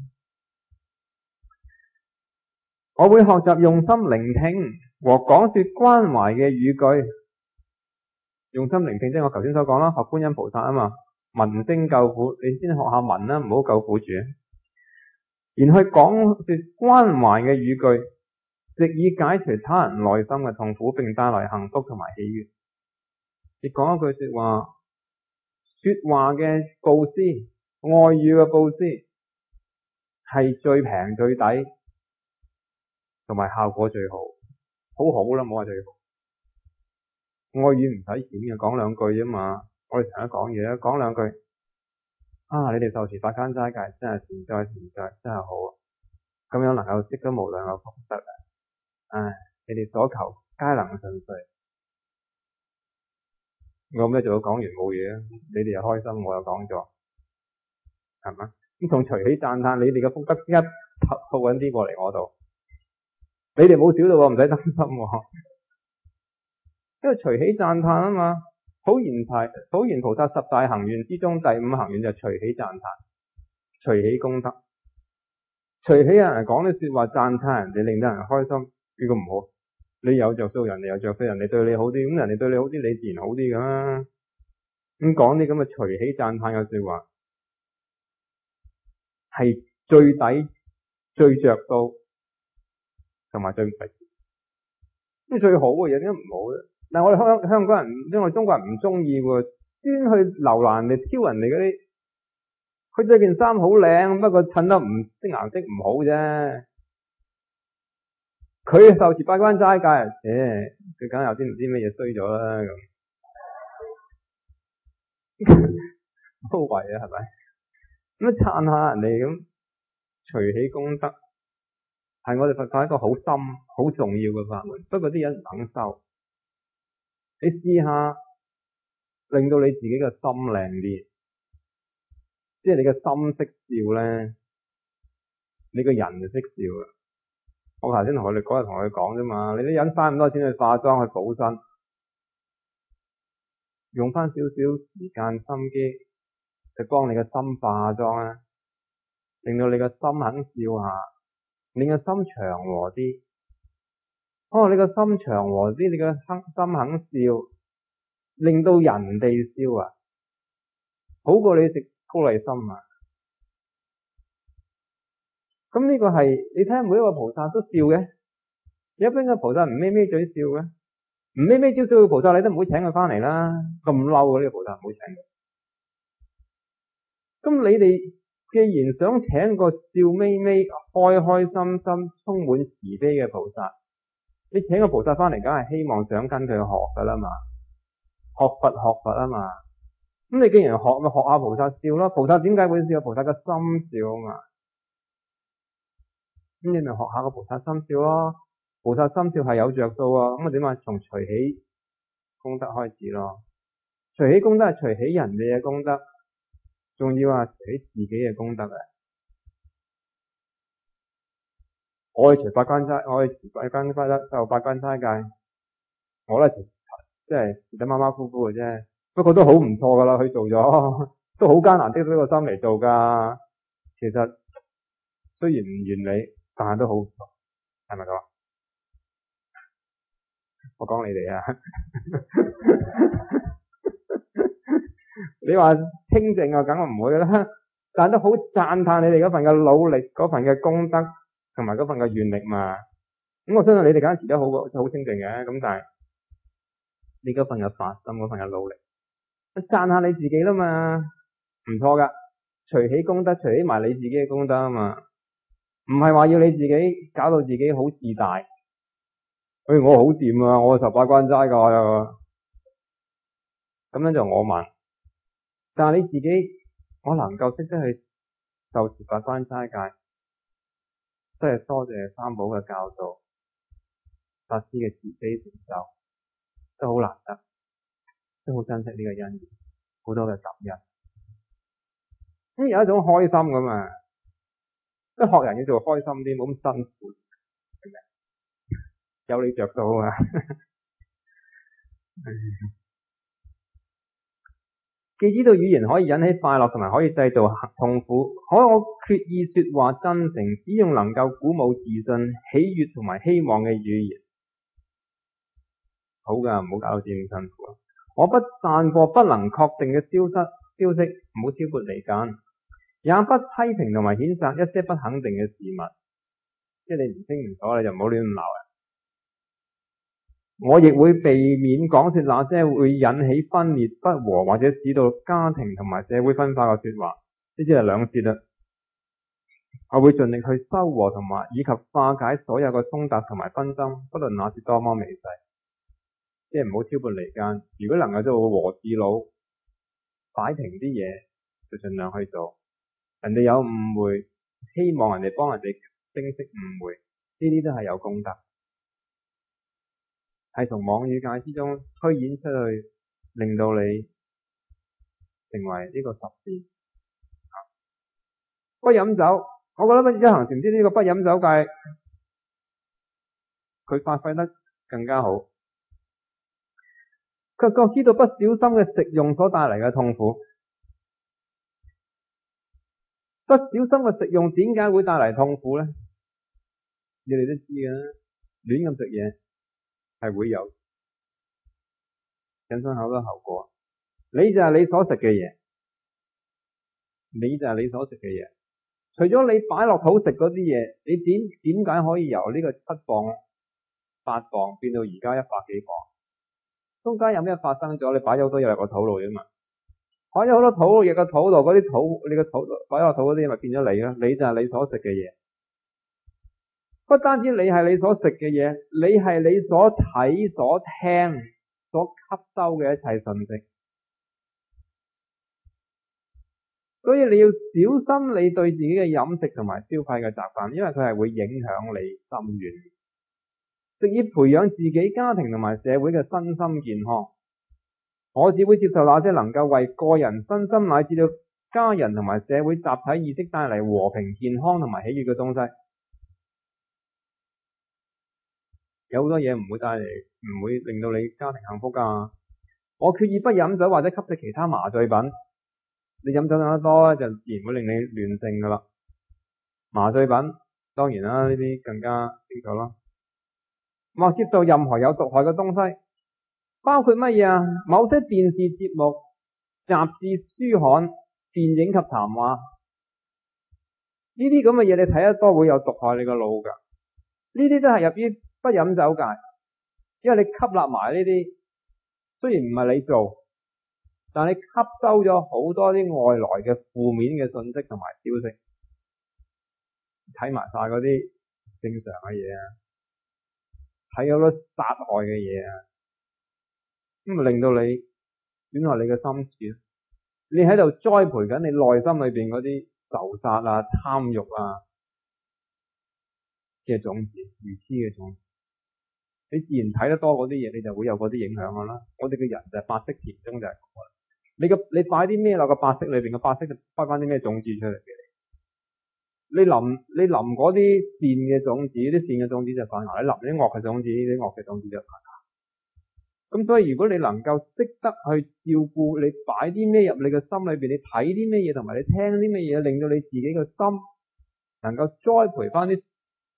我會學習用心聆聽和講說關懷嘅語句。用心聆聽即係我頭先所講啦，學觀音菩薩啊嘛，聞聲救苦，你先學下聞啦，唔好救苦住。然去講說關懷嘅語句，藉以解除他人內心嘅痛苦，並帶來幸福同埋喜悅。你講一句說話，說話嘅布施，愛語嘅布施係最平最抵，同埋效果最好，好啦，冇話最好。愛語唔使錢嘅，講兩句啫嘛。我哋成日講嘢啦，講兩句， 你哋受持八關齋戒真係善哉善哉，真係好啊！咁樣能夠積咗無量嘅福德啊！你哋所求皆能順遂。我咩做到講完冇嘢啊？你哋又開心，我又講咗，係嘛？咁從隨喜讚歎，你哋嘅福德即刻套緊啲過嚟我度，你哋冇少到喎，唔使擔心喎。因為隨喜讚歎啊嘛，普賢菩薩十大行願之中第五行願就係隨喜讚歎，隨喜功德，隨喜有人講啲說話讚歎人哋，令到人開心，呢個唔好。你有着數，人哋有着數，人哋對你好啲，咁人哋對你好啲，你自然好啲噶啦。咁講啲咁嘅隨喜讚歎嘅說話，係最抵、最着數，同埋最唔費事。咁最好嘅嘢點解唔好咧？但係我哋香港人，因為中國人唔中意喎，專去留難嚟挑人哋嗰啲。佢着件衫好靚，不過襯得唔啲顏色唔好啫。佢受持八關齋戒，佢梗有啲唔知咩嘢衰咗啦咁，好為啊，係咪？咁撐下人哋咁，隨喜功德係我哋佛教一個好深、好重要嘅法門。不過啲人唔肯收，你試下令到你自己嘅心靚啲，即係你嘅心識笑咧，你個人就識笑啦。我頭先同佢哋嗰日同佢講啫嘛，你都忍翻咁多錢去化妝去補身，用翻少少時間心機去幫你嘅心化妝啊，令到你嘅心肯笑下，你嘅心祥和啲。你個心祥和啲，你嘅心肯笑，令到人哋笑啊，好過你食高麗參啊。咁呢個係你睇下每一個菩薩都笑嘅，一般嘅菩薩唔咪咪嘴笑嘅，唔咪咪嘴笑嘅菩薩你都唔會請佢翻嚟啦，咁嬲嘅呢個菩薩唔會請佢。咁你哋既然想請個笑眯眯、開開心心、充滿慈悲嘅菩薩，你請個菩薩翻嚟，梗係希望想跟佢學噶啦嘛，學佛啊嘛。咁你既然學，咪學下菩薩笑咯。菩薩點解會笑？菩薩嘅心笑啊嘛。咁你咪學下個菩薩心笑咯，菩薩心笑係有着數啊。咁啊點啊？從隨喜功德開始咯，隨喜功德係隨喜人哋嘅功德，仲要話隨喜自己嘅功德啊！我去隨八關齋，我去持八關受八關齋戒，我咧即係持得馬馬虎虎嘅啫，不過都好唔錯噶啦，佢做咗都好艱難，的咗個心嚟做噶。其實雖然唔完美，但係都好唔錯，係咪咁啊？我講你哋啊，你話清靜啊，梗係唔會啦，但係都好讚歎你哋嗰份嘅努力、嗰份嘅功德同埋嗰份嘅願力嘛。咁我相信你哋梗係持得好清靜嘅，咁但係你嗰份嘅發心、嗰份嘅努力，讚下你自己啦嘛，唔錯噶，隨喜功德，隨喜埋你自己嘅功德啊嘛。唔係話要你自己搞到自己好自大，我好掂啊，我受八關齋噶，咁樣就我慢。但係你自己，我能夠識得去受持八關齋戒，真係多謝三寶嘅教導，法師嘅慈悲成就，都好難得，都好珍惜呢個因緣，好多嘅感恩。咁有一種開心咁啊！即係學人要做開心啲，冇咁辛苦，係咪？有你着數啊！既知道語言可以引起快樂，同埋可以製造痛苦，可我決意說話真誠，只用能夠鼓舞自信、喜悅同埋希望嘅語言。好噶，唔好搞到自己咁辛苦啊！我不散播不能確定嘅消息，唔好挑撥離間。也不批評同埋譴責一些不肯定嘅事物，即係你唔清唔楚，你就唔好亂咁鬧啊！我亦會避免講說那些會引起分裂不和或者使到家庭同埋社會分化嘅說話，呢啲係兩舌啦。我會盡力去修和同埋以及化解所有嘅衝突同埋紛爭，不論那是多麼微細，即係唔好挑撥離間。如果能夠做和事佬，擺平啲嘢， 就盡量去做。人哋有誤會，希望人哋幫人哋清晰誤會，呢啲都係有功德，係從妄語界之中推演出去，令到你成為呢個十善。不飲酒，我覺得一行禪師呢個不飲酒戒，佢發揮得更加好。佢覺知道不小心嘅食用所帶嚟嘅痛苦。不小心嘅食用點解會帶嚟痛苦呢？你哋都知嘅，亂咁食嘢係會有引申好多後果。你就係你所食嘅嘢，你就係你所食嘅嘢。除咗你擺落肚食嗰啲嘢，你點解可以由呢個7磅、8磅變到而家100幾磅？中間有咩發生咗？你擺咗好多嘢入個肚度啫嘛。擺咗好多肚嘢個肚度，嗰啲你個肚擺落肚嗰啲咪變咗你咯？你就係你所食嘅嘢。不單止你係你所食嘅嘢，你係你所睇、所聽、所吸收嘅一切信息。所以你要小心你對自己嘅飲食同埋消費嘅習慣，因為佢係會影響你心願，藉以培養自己家庭同埋社會嘅身心健康。我只會接受那些能夠為個人身心乃至到家人同埋社會集體意識帶嚟和平、健康同埋喜悅嘅東西。有好多嘢唔會帶嚟，唔會令到你家庭幸福噶。我決意不飲酒或者吸食其他麻醉品。你飲酒飲得多就自然會令你亂性噶啦。麻醉品當然啦，呢啲更加清楚啦。或接受任何有毒害嘅東西，包括乜嘢啊？某些電視節目、雜誌、書刊、電影及談話，呢啲咁嘅嘢你睇得多會有毒害你個腦噶。呢啲都係入於不飲酒戒，因為你吸納埋呢啲，雖然唔係你做，但係你吸收咗好多啲外來嘅負面嘅信息同埋消息，睇埋晒嗰啲正常嘅嘢啊，睇好多殺害嘅嘢啊，咁咪令到你損害你嘅心智。你喺度栽培緊你內心裏邊嗰啲仇殺啊、貪欲啊嘅種子、愚痴嘅種子。你自然睇得多嗰啲嘢，你就會有嗰啲影響噶啦。我哋嘅人就係白色田中就係咁啦。你擺啲咩落個白色裏邊，個白色就開翻啲咩種子出嚟嘅。你淋嗰啲善嘅種子，啲善嘅種子就發芽；你淋啲惡嘅種子，啲惡嘅種子就發芽。咁所以如果你能夠識得去照顧你擺啲咩入你嘅心裏邊，你睇啲咩嘢同埋你聽啲咩嘢，令到你自己嘅心能夠栽培翻啲。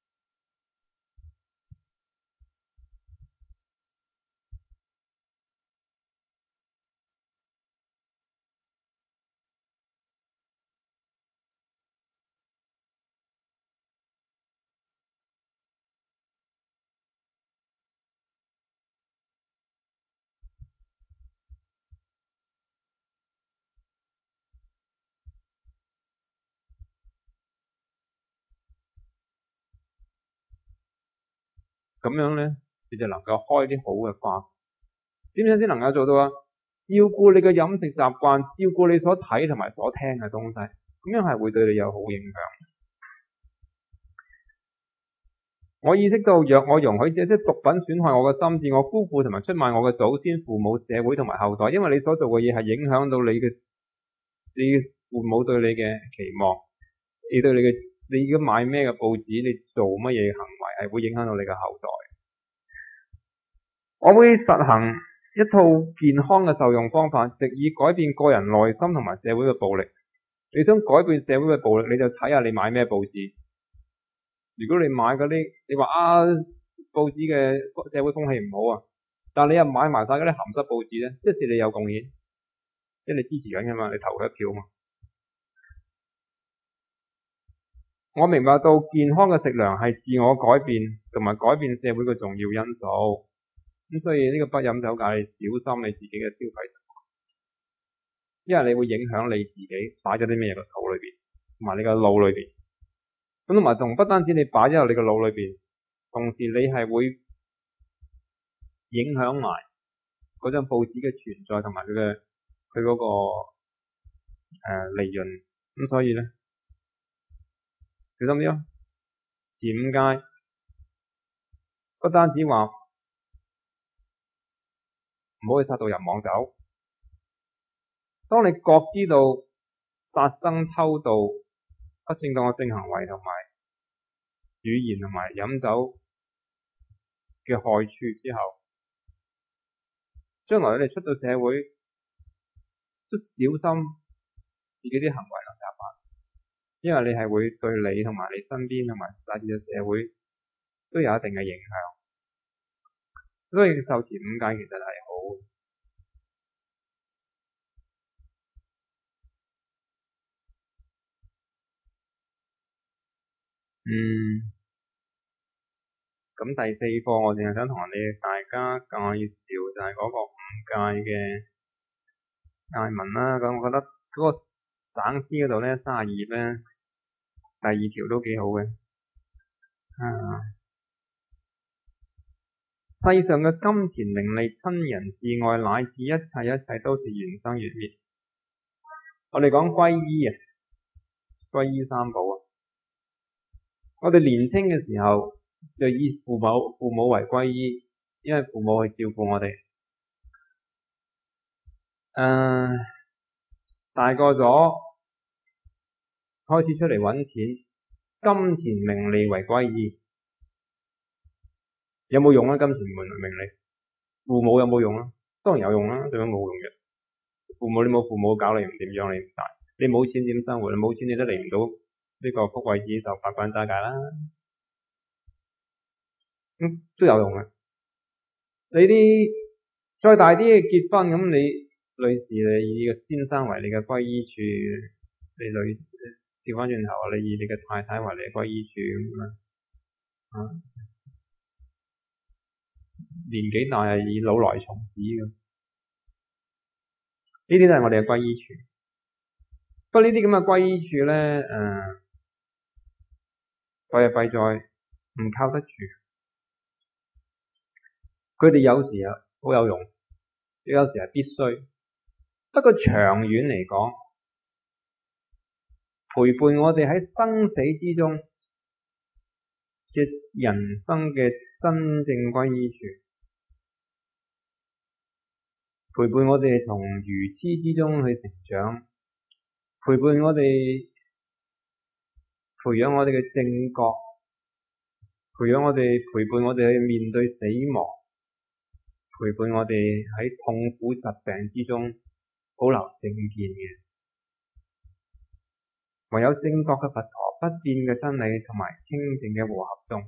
咁樣咧，你就能夠開啲好嘅花。點樣先能夠做到啊？照顧你嘅飲食習慣，照顧你所睇同埋所聽嘅東西，咁樣係會對你有好影響。我意識到，若我容許這些毒品損害我嘅心智，我夫婦同埋出賣我嘅祖先、父母、社會同埋後代，因為你所做嘅嘢係影響到你父母對你嘅期望，你對你而家買咩嘅報紙，你做乜嘢行為係會影響到你嘅後代。我會實行一套健康嘅受用方法，藉以改變個人內心同埋社會嘅暴力。你想改變社會嘅暴力，你就睇下你買咩報紙。如果你買嗰啲，你話報紙嘅社會風氣唔好啊，但係你又買埋晒嗰啲鹹濕報紙咧，即係你有貢獻，即係你支持緊噶嘛，你投佢一票嘛。我明白到健康嘅食糧係自我改變同埋改變社會嘅重要因素。咁所以呢個不飲酒戒，你小心你自己嘅消費習慣，因為你會影響你自己擺咗啲咩嘢個肚裏邊，同埋你個腦裏邊。咁同埋不單止你擺咗入你個腦裏邊，同時你係會影響埋嗰張報紙嘅存在同埋佢嗰個利潤。咁所以咧，小心啲咯。持五戒不單止話唔好去殺盜淫妄酒，當你覺知到殺生、偷盜、不正當嘅性行為同埋語言同埋飲酒嘅害處之後，將來你哋出到社會都小心自己啲行為同習慣，因為你係會對你同埋你身邊同埋乃至嘅社會都有一定嘅影響。所以受持五戒其實係好。咁第四課我淨係想同大家介紹就係嗰個五戒嘅戒文啦。咁我覺得嗰個省思嗰度咧32頁咧第2條都幾好嘅。世上嘅金錢名利親人至愛乃至一切都是緣生緣滅。我哋講皈依啊，皈依三寶啊。我哋年輕嘅時候就以父母為皈依，因為父母去照顧我哋。大個咗開始出嚟搵錢，金錢名利為皈依，有冇用啊？金錢名利，父母有冇用啊？當然有用啦，對佢冇用嘅。父母你冇父母教你唔點樣，你唔大，你冇錢點生活？你冇錢你都嚟唔到呢個福慧寺受八關齋戒啦。都有用嘅。你啲再大啲嘅結婚，咁你女士你以個先生為你嘅皈依處，你調翻轉頭你以你嘅太太為你嘅皈依處咁樣。年紀大係以老來從子嘅，呢啲都係我哋嘅皈依處。不過呢啲咁嘅皈依處咧，弊在唔靠得住。佢哋有時好有用，有時係必須。不過長遠嚟講，陪伴我哋喺生死之中嘅人生嘅真正皈依處，陪伴我哋從愚癡之中去成長，陪伴我哋培養我哋嘅正覺，陪伴我哋去面對死亡，陪伴我哋喺痛苦疾病之中保留正見嘅。唯有正覺嘅佛陀、不變嘅真理同埋清淨嘅和合中，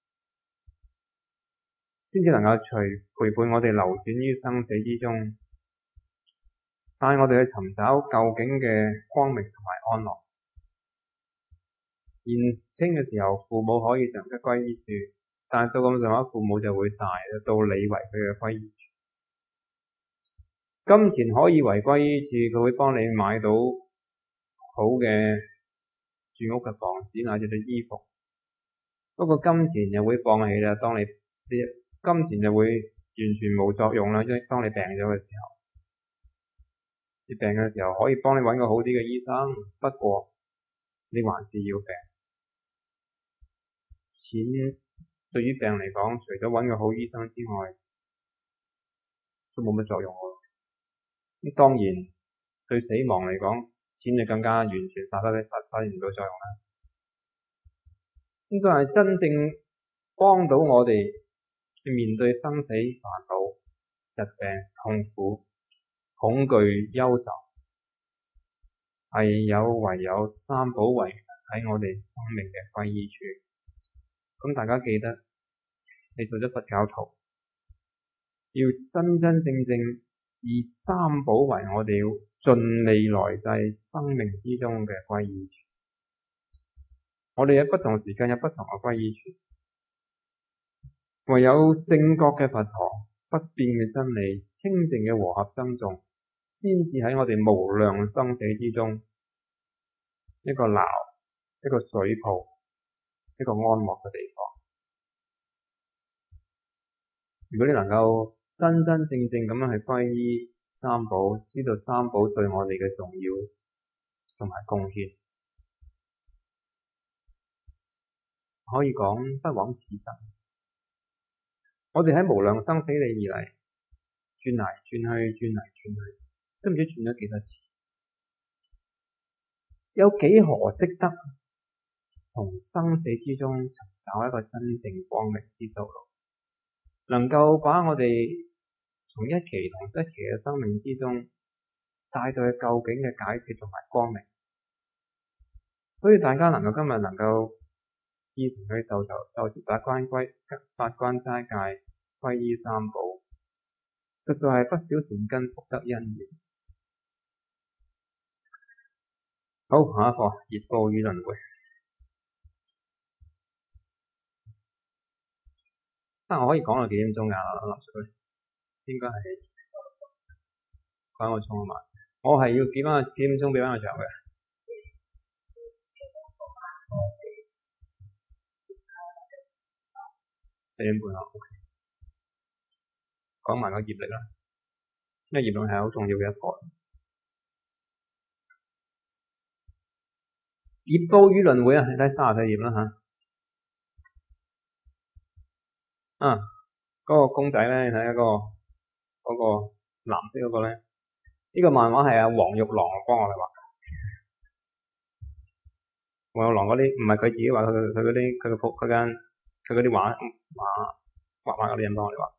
先至能夠陪伴我哋流轉於生死之中，帶我哋去尋找究竟嘅光明同埋安樂。年輕嘅時候，父母可以值得皈依處，但係到咁上下，父母就會大到你為佢嘅皈依處。金錢可以為皈依處，佢會幫你買到好嘅住屋嘅房子，乃至對衣服。不過金錢又會放棄啦，當你金錢就會完全冇作用啦。因為當你病咗嘅時候，你病嘅時候可以幫你揾個好啲嘅醫生，不過你還是要病。錢對於病嚟講，除咗揾個好醫生之外，都冇乜作用。咁當然對死亡嚟講，錢就更加完全發揮唔到作用啦。咁就係真正幫到我哋去面對生死煩惱、疾病、痛苦、恐懼、憂愁，唯有三寶為喺我哋生命嘅皈依處。咁大家記得，你做咗佛教徒，要真正以三寶為我哋盡未來際生命之中嘅皈依處。我哋喺不同時間有不同嘅皈依處，唯有正覺嘅佛陀、不變嘅真理、清淨嘅和合僧眾，先至喺我哋無量生死之中，一個牢、一個水泡、一個安樂嘅地方。如果你能夠真正咁樣去皈依三寶，知道三寶對我哋嘅重要， 同埋貢獻，可以講不枉此生。我哋喺無量生死裏以嚟轉嚟轉去，都唔知轉咗幾多次，有幾何識得從生死之中尋找一個真正光明之道路，能夠把我哋從一期同一期嘅生命之中帶到去究竟嘅解決同埋光明。所以大家今日能夠至誠去受持八關齋戒，皈依三寶，實在係不少善根福德因緣。好，下一課業報與輪迴。我可以講到幾點鐘㗎？應該係講個鐘啊嘛。我係要幾點鐘俾翻個場嘅？4點半啊。講埋個業力啦，因為業力係好重要嘅一課。業報與輪迴啊，你睇34頁啦嚇。嗰個公仔咧，你睇下嗰個藍色嗰個咧，呢個漫畫係阿黃玉郎幫我哋畫。黃玉郎嗰啲唔係佢自己畫，佢嗰啲畫嗰啲人幫我哋畫。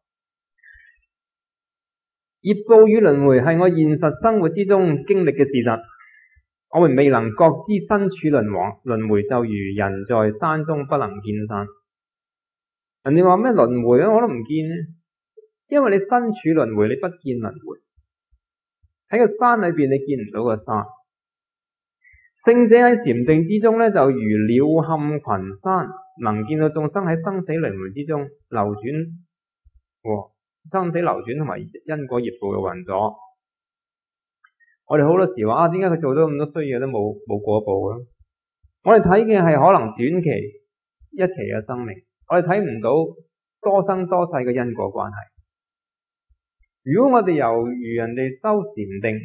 業報與輪迴係我現實生活之中經歷嘅事實，我們未能覺知身處輪迴，就如人在山中不能見山。人哋話咩輪迴啊，我都唔見咧，因為你身處輪迴，你不見輪迴。喺個山裏邊，你見唔到個山。聖者喺禪定之中咧，就如鳥瞰群山，能見到眾生喺生死輪迴之中流轉，生死流轉同埋因果業報嘅運作。我哋好多時話點解佢做咗咁多衰嘢都冇果報咧？我哋睇嘅係可能短期一期嘅生命。我哋睇唔到多生多世嘅因果關係。如果我哋猶如人哋修禪定，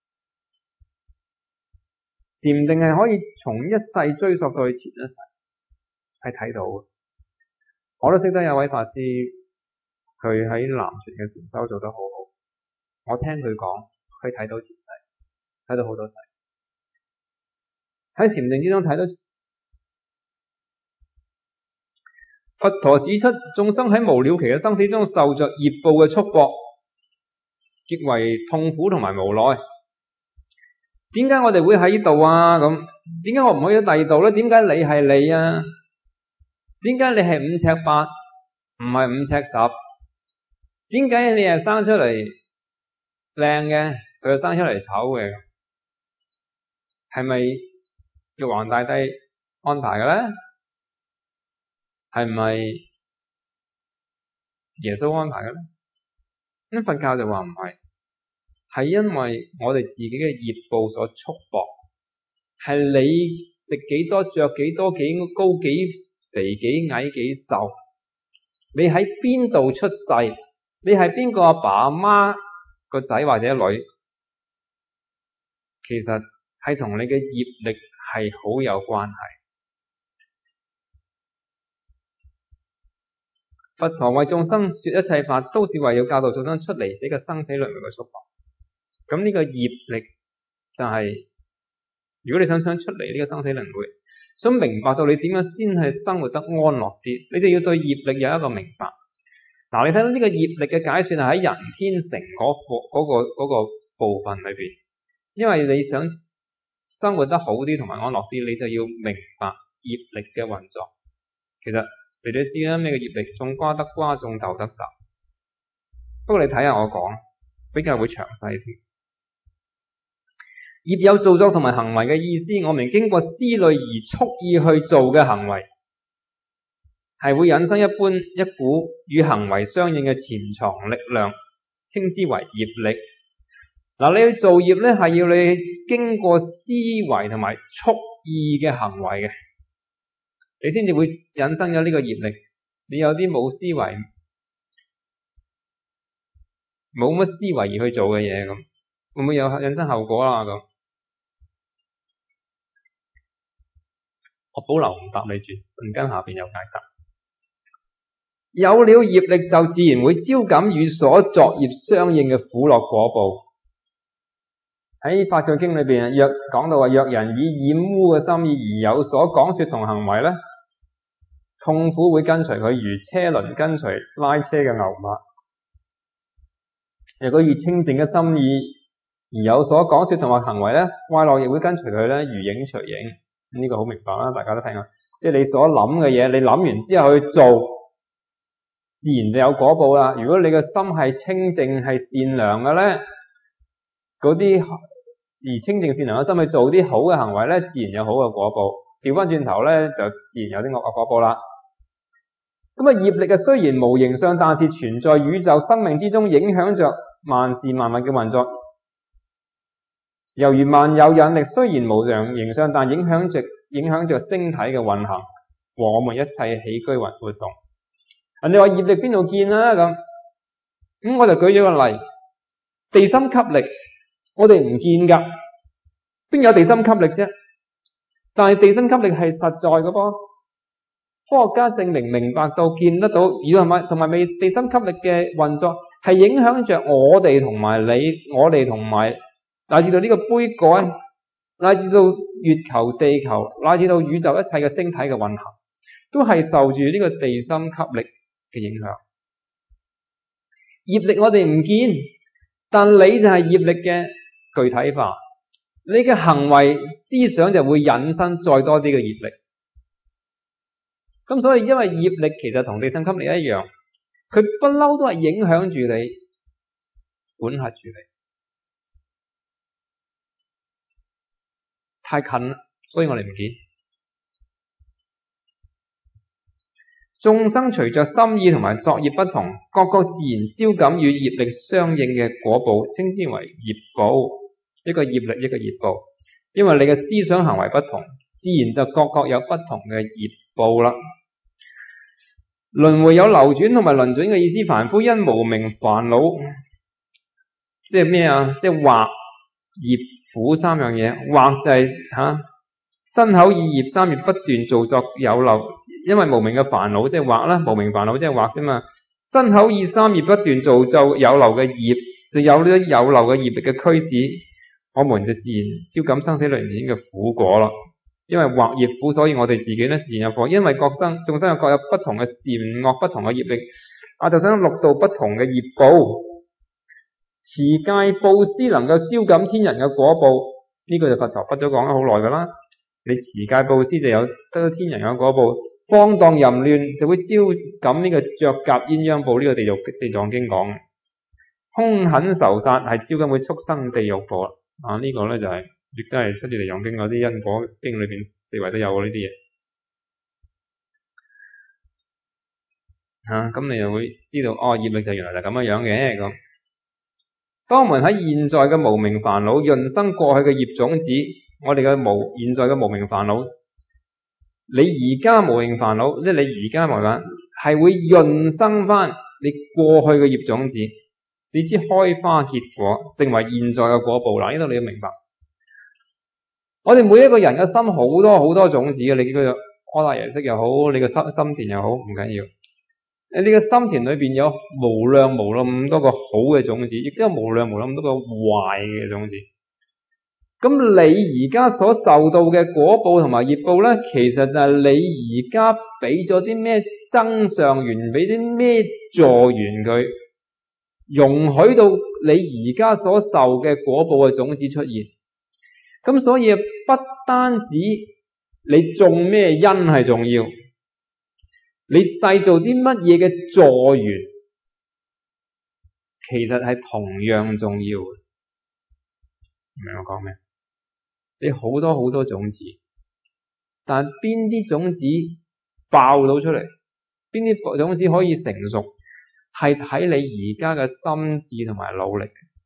禪定係可以從一世追溯到去前一世，係睇到嘅。我都識得有位法師，佢喺南傳嘅禪修做得好好。我聽佢講，佢睇到前世，睇到好多世。喺禪定之中睇到。佛陀指出，眾生喺無了期嘅生死中受着業報嘅束縛，極為痛苦同埋無奈。點解我哋會喺呢度啊？咁點解我唔去咗第二度咧？點解你係你啊？點解你係5尺8，唔係5尺10？點解你係生出嚟靚嘅，佢又生出嚟醜嘅？係咪玉皇大帝安排嘅咧？係唔係耶穌安排嘅咧？咁佛教就話唔係，係因為我哋自己嘅業報所束縛，係你食幾多、着幾多、幾高、幾肥、幾矮、幾瘦，你喺邊度出世，你係邊個阿爸阿媽個仔或者女，其實係同你嘅業力係好有關係。佛陀為眾生說一切法，都是為了教導眾生出離這個生死輪迴嘅束縛。咁呢個業力就係，如果你想出離呢個生死輪迴，想明白到你點樣先係生活得安樂啲，你就要對業力有一個明白。嗱，你睇到呢個業力嘅解說係喺人天乘嗰個部分裏邊，因為你想生活得好啲同埋安樂啲，你就要明白業力嘅運作。其實你都知啦，咩叫業力？種瓜得瓜，種豆得豆。不過你睇下我講，比較會詳細啲。業有造作同埋行為嘅意思，我們經過思慮而蓄意去做嘅行為，係會引生一股與行為相應嘅潛藏力量，稱之為業力。嗱，你去做業咧，係要你經過思維同埋蓄意嘅行為嘅，你先至會引生咗呢個業力。你有啲冇思維、冇乜思維而去做嘅嘢，咁會唔會有引生後果啦？咁我保留唔答你住，陣間下邊有解答。有了業力就自然會招感與所作業相應嘅苦樂果報。喺法句經裏邊若講到話，若人以染污嘅心意而有所講說同行為咧，痛苦會跟隨佢，如車輪跟隨拉車嘅牛馬。如果以清淨嘅心意而有所講說同埋行為咧，快樂亦會跟隨佢咧，如影隨形。呢個好明白啦，大家都聽下。即係你所諗嘅嘢，你諗完之後去做，自然就有果報啦。如果你嘅心係清淨係善良嘅咧，嗰啲而清淨善良嘅心去做啲好嘅行為咧，自然有好嘅果報。調翻轉頭咧，就自然有啲惡嘅果報啦。咁啊，業力嘅雖然無形相，但是存在宇宙生命之中，影響着萬事萬物嘅運作。猶如萬有引力雖然無形相，但影響着星體嘅運行和我們一切起居活動。人哋話業力邊度見啦？咁我就舉咗個例，地心吸力我哋唔見噶，邊有地心吸力啫？但係地心吸力係實在嘅噃，科學家證明明白到見得到，同埋未地心吸力嘅運作係影響着我哋同埋你，我哋同埋乃至到呢個杯蓋，乃至到月球、地球，乃至到宇宙一切嘅星體嘅運行，都係受住呢個地心吸力嘅影響。業力我哋唔見，但你就係業力嘅具體化，你嘅行為思想就會引申再多啲嘅業力。咁所以因為業力其實同地心吸力一樣，佢不嬲都係影響住你，管轄住你。太近啦，所以我哋唔見。眾生隨着心意同埋作業不同，各個自然招感與業力相應嘅果報，稱之為業報。一個業力，一個業報。因為你嘅思想行為不同，自然就各有不同嘅業報啦。輪迴有流轉同埋輪轉嘅意思，凡夫因無明煩惱，即係咩啊？即係惑業苦三樣嘢。惑就係身口意業三業不斷造作有漏，因為無明嘅煩惱即係惑啦，無明煩惱即係惑啫嘛。身口意三業不斷造就有漏嘅業，就有呢啲有漏嘅業力嘅驅使，我們就自然招感生死輪轉嘅苦果啦。因為惑業苦，所以我哋自己咧自然有果。因為眾生各有不同嘅善惡，不同嘅業力，就想六道不同嘅業報。持戒布施能夠招感天人嘅果報，呢個就佛陀不咗講咗好耐噶啦。你持戒布施就有得到天人嘅果報，放蕩淫亂就會招感呢個雀鴿鴛鴦報。呢個地藏經講，兇狠仇殺係招感會畜生地獄報啦。呢個咧就係亦都係出自地藏經嗰啲因果經裏邊四圍都有呢啲嘢。咁你就會知道業力就原來就咁樣嘅咁。當我們喺現在嘅無明煩惱潤生過去嘅業種子，我哋嘅現在嘅無明煩惱，你而家無明煩惱，即係你而家無明煩惱係會潤生翻你過去嘅業種子，使之開花結果，成為現在嘅果報。呢度你要明白，我哋每一個人嘅心好多好多種子嘅，你叫佢柯達顏色又好，你個心田又好，唔緊要。你嘅心田裏邊有無量咁多個好嘅種子，亦都有無量咁多個壞嘅種子。咁你而家所受到嘅果報同埋業報咧，其實就係你而家俾咗啲咩增上緣，俾啲咩助緣佢，容許到你而家所受嘅果報嘅種子出現。咁所以不單止你種咩因係重要，你製造啲乜嘢嘅助緣，其實係同樣重要嘅。明我講咩？你好多好多種子，但邊啲種子爆到出嚟，邊啲種子可以成熟，係睇你而家嘅心智同埋努力。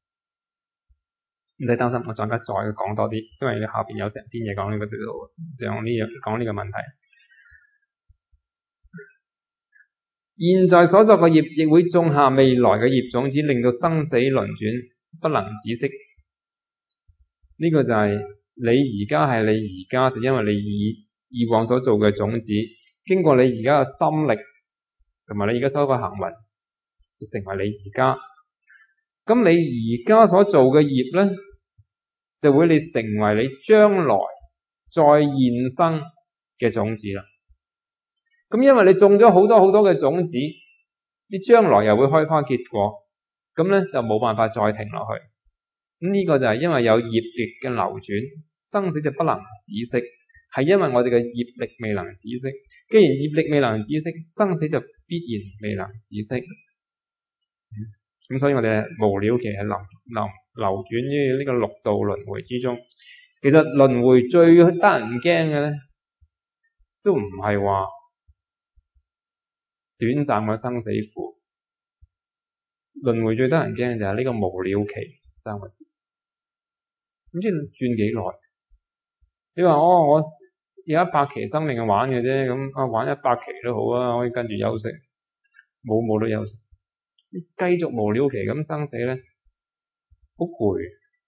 唔使擔心，我再講多啲，因為下邊有成篇嘢講呢個度，講呢個問題。現在所作嘅業亦會種下未來嘅業種子，令到生死輪轉不能止息。呢個就係你而家係你而家，就因為你以往所做嘅種子，經過你而家嘅心力同埋你而家修嘅行為，就成為你而家。咁你而家所做嘅業咧，就會你成為你將來再現生嘅種子啦。咁因為你種咗好多好多嘅種子，你將來又會開花結果，咁咧就冇辦法再停落去。咁呢個就係因為有業力嘅流轉，生死就不能止息，係因為我哋嘅業力未能止息。既然業力未能止息，生死就必然未能止息。咁所以我哋無了期係流轉於呢個六道輪迴之中。其實輪迴最得人驚嘅咧，都唔係話短暫嘅生死苦，輪迴最得人驚嘅就係呢個無了期三個字。唔知轉幾耐？你話我有100期生命玩嘅啫，咁玩100期都好啊，可以跟住休息，冇得休息，繼續無了期咁生死咧，好攰，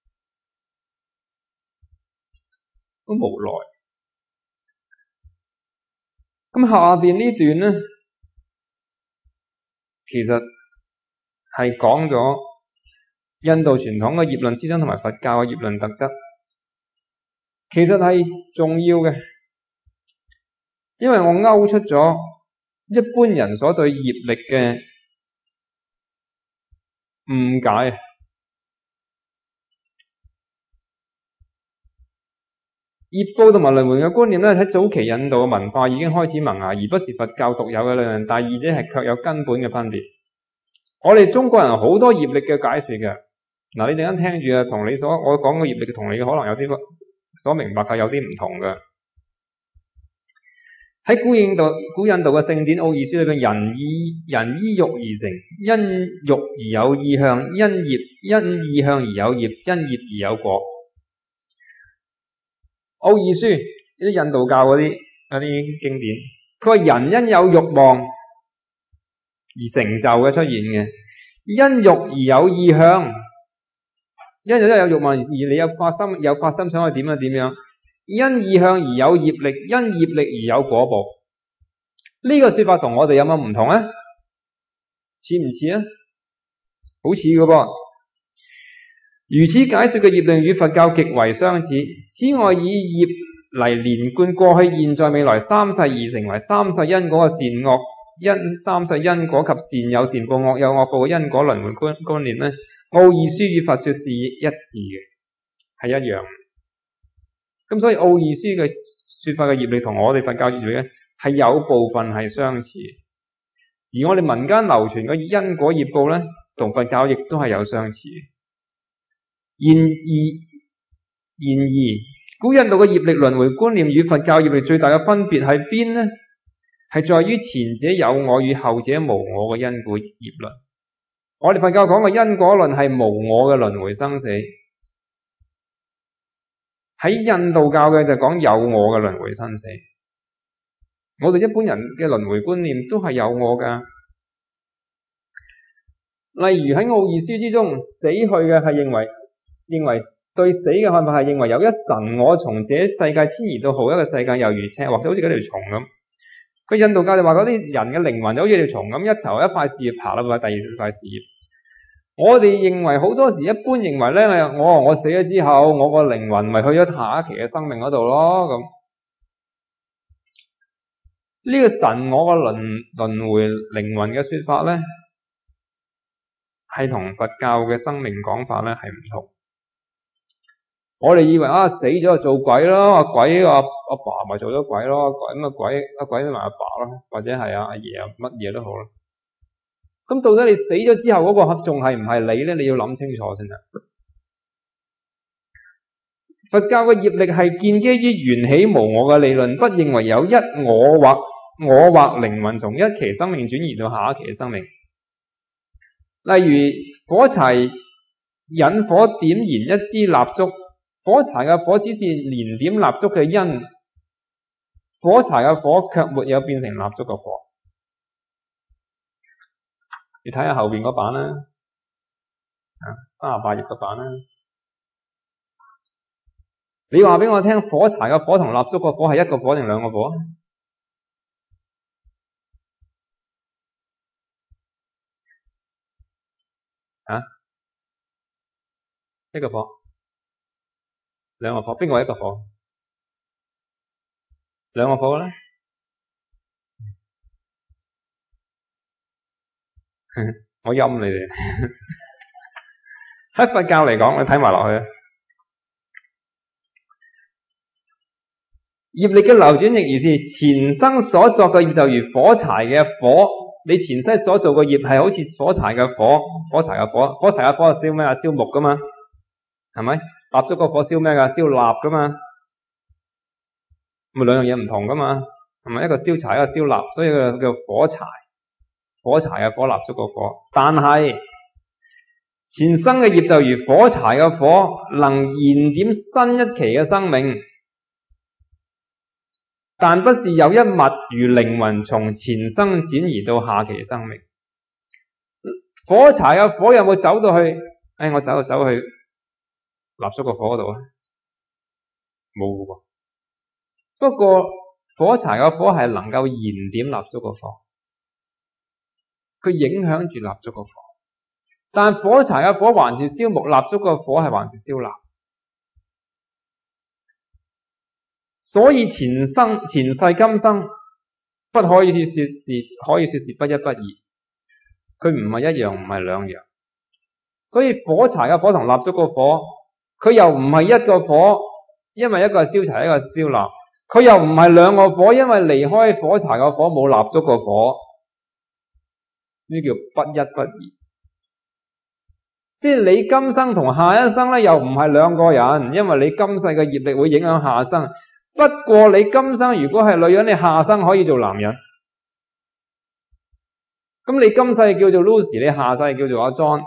好無奈。咁下邊呢段咧，其實係講咗印度傳統嘅業論思想同埋佛教嘅業論特質，其實係重要嘅，因為我勾出咗一般人所對業力嘅誤解。業報同埋輪迴嘅觀念咧，喺早期印度嘅文化已經開始萌芽，而不是佛教獨有嘅理論，但二者係卻有根本嘅分別。我哋中國人好多業力嘅解說嘅，嗱，你陣間聽住啊，同我講嘅業力同你可能有啲所明白嘅有啲唔同嘅。喺古印度嘅聖典奧義書裏邊，人依欲而成，因欲而有意向，因意向而有業，因業而有果。奧義書呢啲印度教嗰啲經典，佢話人因有欲望而成就嘅出現嘅，因欲而有意向，因有欲望而你有發心想去點樣點樣，因意向而有業力，因業力而有果報。呢個說法同我哋有冇唔同啊？似唔似啊？好似嘅噃。如此解說嘅業論與佛教極為相似。此外，以業嚟連貫過去、現在、未來三世而成為三世因果嘅善惡因，三世因果及善有善報、惡有惡報嘅因果輪迴觀念呢，奧義書與佛說是一致嘅，係一樣。咁所以奧義書嘅說法嘅業力同我哋佛教業力咧，係有部分係相似，而我哋民間流傳嘅因果業報咧，同佛教亦都係有相似。然而，古印度嘅業力輪迴觀念與佛教業力最大嘅分別喺邊呢？係在於前者有我與後者無我嘅因果業論。我哋佛教講嘅因果論係無我嘅輪迴生死，喺印度教嘅就講有我嘅輪迴生死。我哋一般人嘅輪迴觀念都係有我噶。例如喺奧義書之中，死去嘅係認為對死嘅看法係認為有一神我從這世界遷移到好一個世界，猶如車或者好似嗰條蟲咁。佢印度教就話嗰啲人嘅靈魂就好似條蟲咁，一頭一塊事業爬到去第二塊事業。我哋認為好多時一般認為咧，我死咗之後，我個靈魂咪去咗下一期嘅生命嗰度咯。咁呢個神我個輪迴靈魂嘅說法咧，係同佛教嘅生命講法咧係唔同。我哋以為死咗就做鬼咯，鬼阿爸咪做咗鬼咯，咁鬼咪阿爸咯，或者係阿爺乜嘢都好啦。咁到底你死咗之後嗰個仲係唔係你咧？你要諗清楚先得。佛教嘅業力係建基於緣起無我嘅理論，不認為有一我或靈魂從一期生命轉移到下一期嘅生命。例如火柴引火點燃一支蠟燭，火柴嘅火只是燃點蠟燭嘅因，火柴嘅火卻沒有變成蠟燭嘅火。你睇下後邊嗰版啦，38頁嗰版啦。 你話俾我聽，火柴嘅火同蠟燭嘅火係一個火定兩個火啊？一個火，兩個火，邊個係一個火？兩個火咧？我陰你哋。喺佛教嚟講，你睇埋落去。業力嘅流轉亦如是，前生所作嘅業就如火柴嘅火，你前世所做嘅業係好似火柴嘅火，火柴嘅火，火柴嘅火係燒咩啊？燒木噶嘛，係咪？蠟燭個火燒咩噶？燒蠟噶嘛，咁兩樣嘢唔同噶嘛，係咪？一個燒柴，一個燒蠟，所以佢叫火柴，火柴嘅火，蠟燭個火。但係前生嘅業就如火柴嘅火，能燃點新一期嘅生命。但不是有一物如靈魂從前生轉移到下期生命。火柴嘅火有冇走到去？我走去蠟燭個火嗰度啊？冇嘅喎。不過火柴嘅火係能夠燃點蠟燭個火，佢影響住蠟燭個火。但火柴嘅火還是燒木，蠟燭個火係還是燒蠟。所以前世今生不可以說是，可以說是不一不二，佢唔係一樣，唔係兩樣。所以火柴嘅火同蠟燭個火，佢又唔係一個火，因為一個係燒柴，一個係燒蠟。佢又唔係兩個火，因為離開火柴個火冇蠟燭個火，呢叫不一不二。即係你今生同下一生咧，又唔係兩個人，因為你今世嘅業力會影響下生。不過你今生如果係女人，你下生可以做男人。咁你今世叫做 Lucy， 你下世叫做阿 John。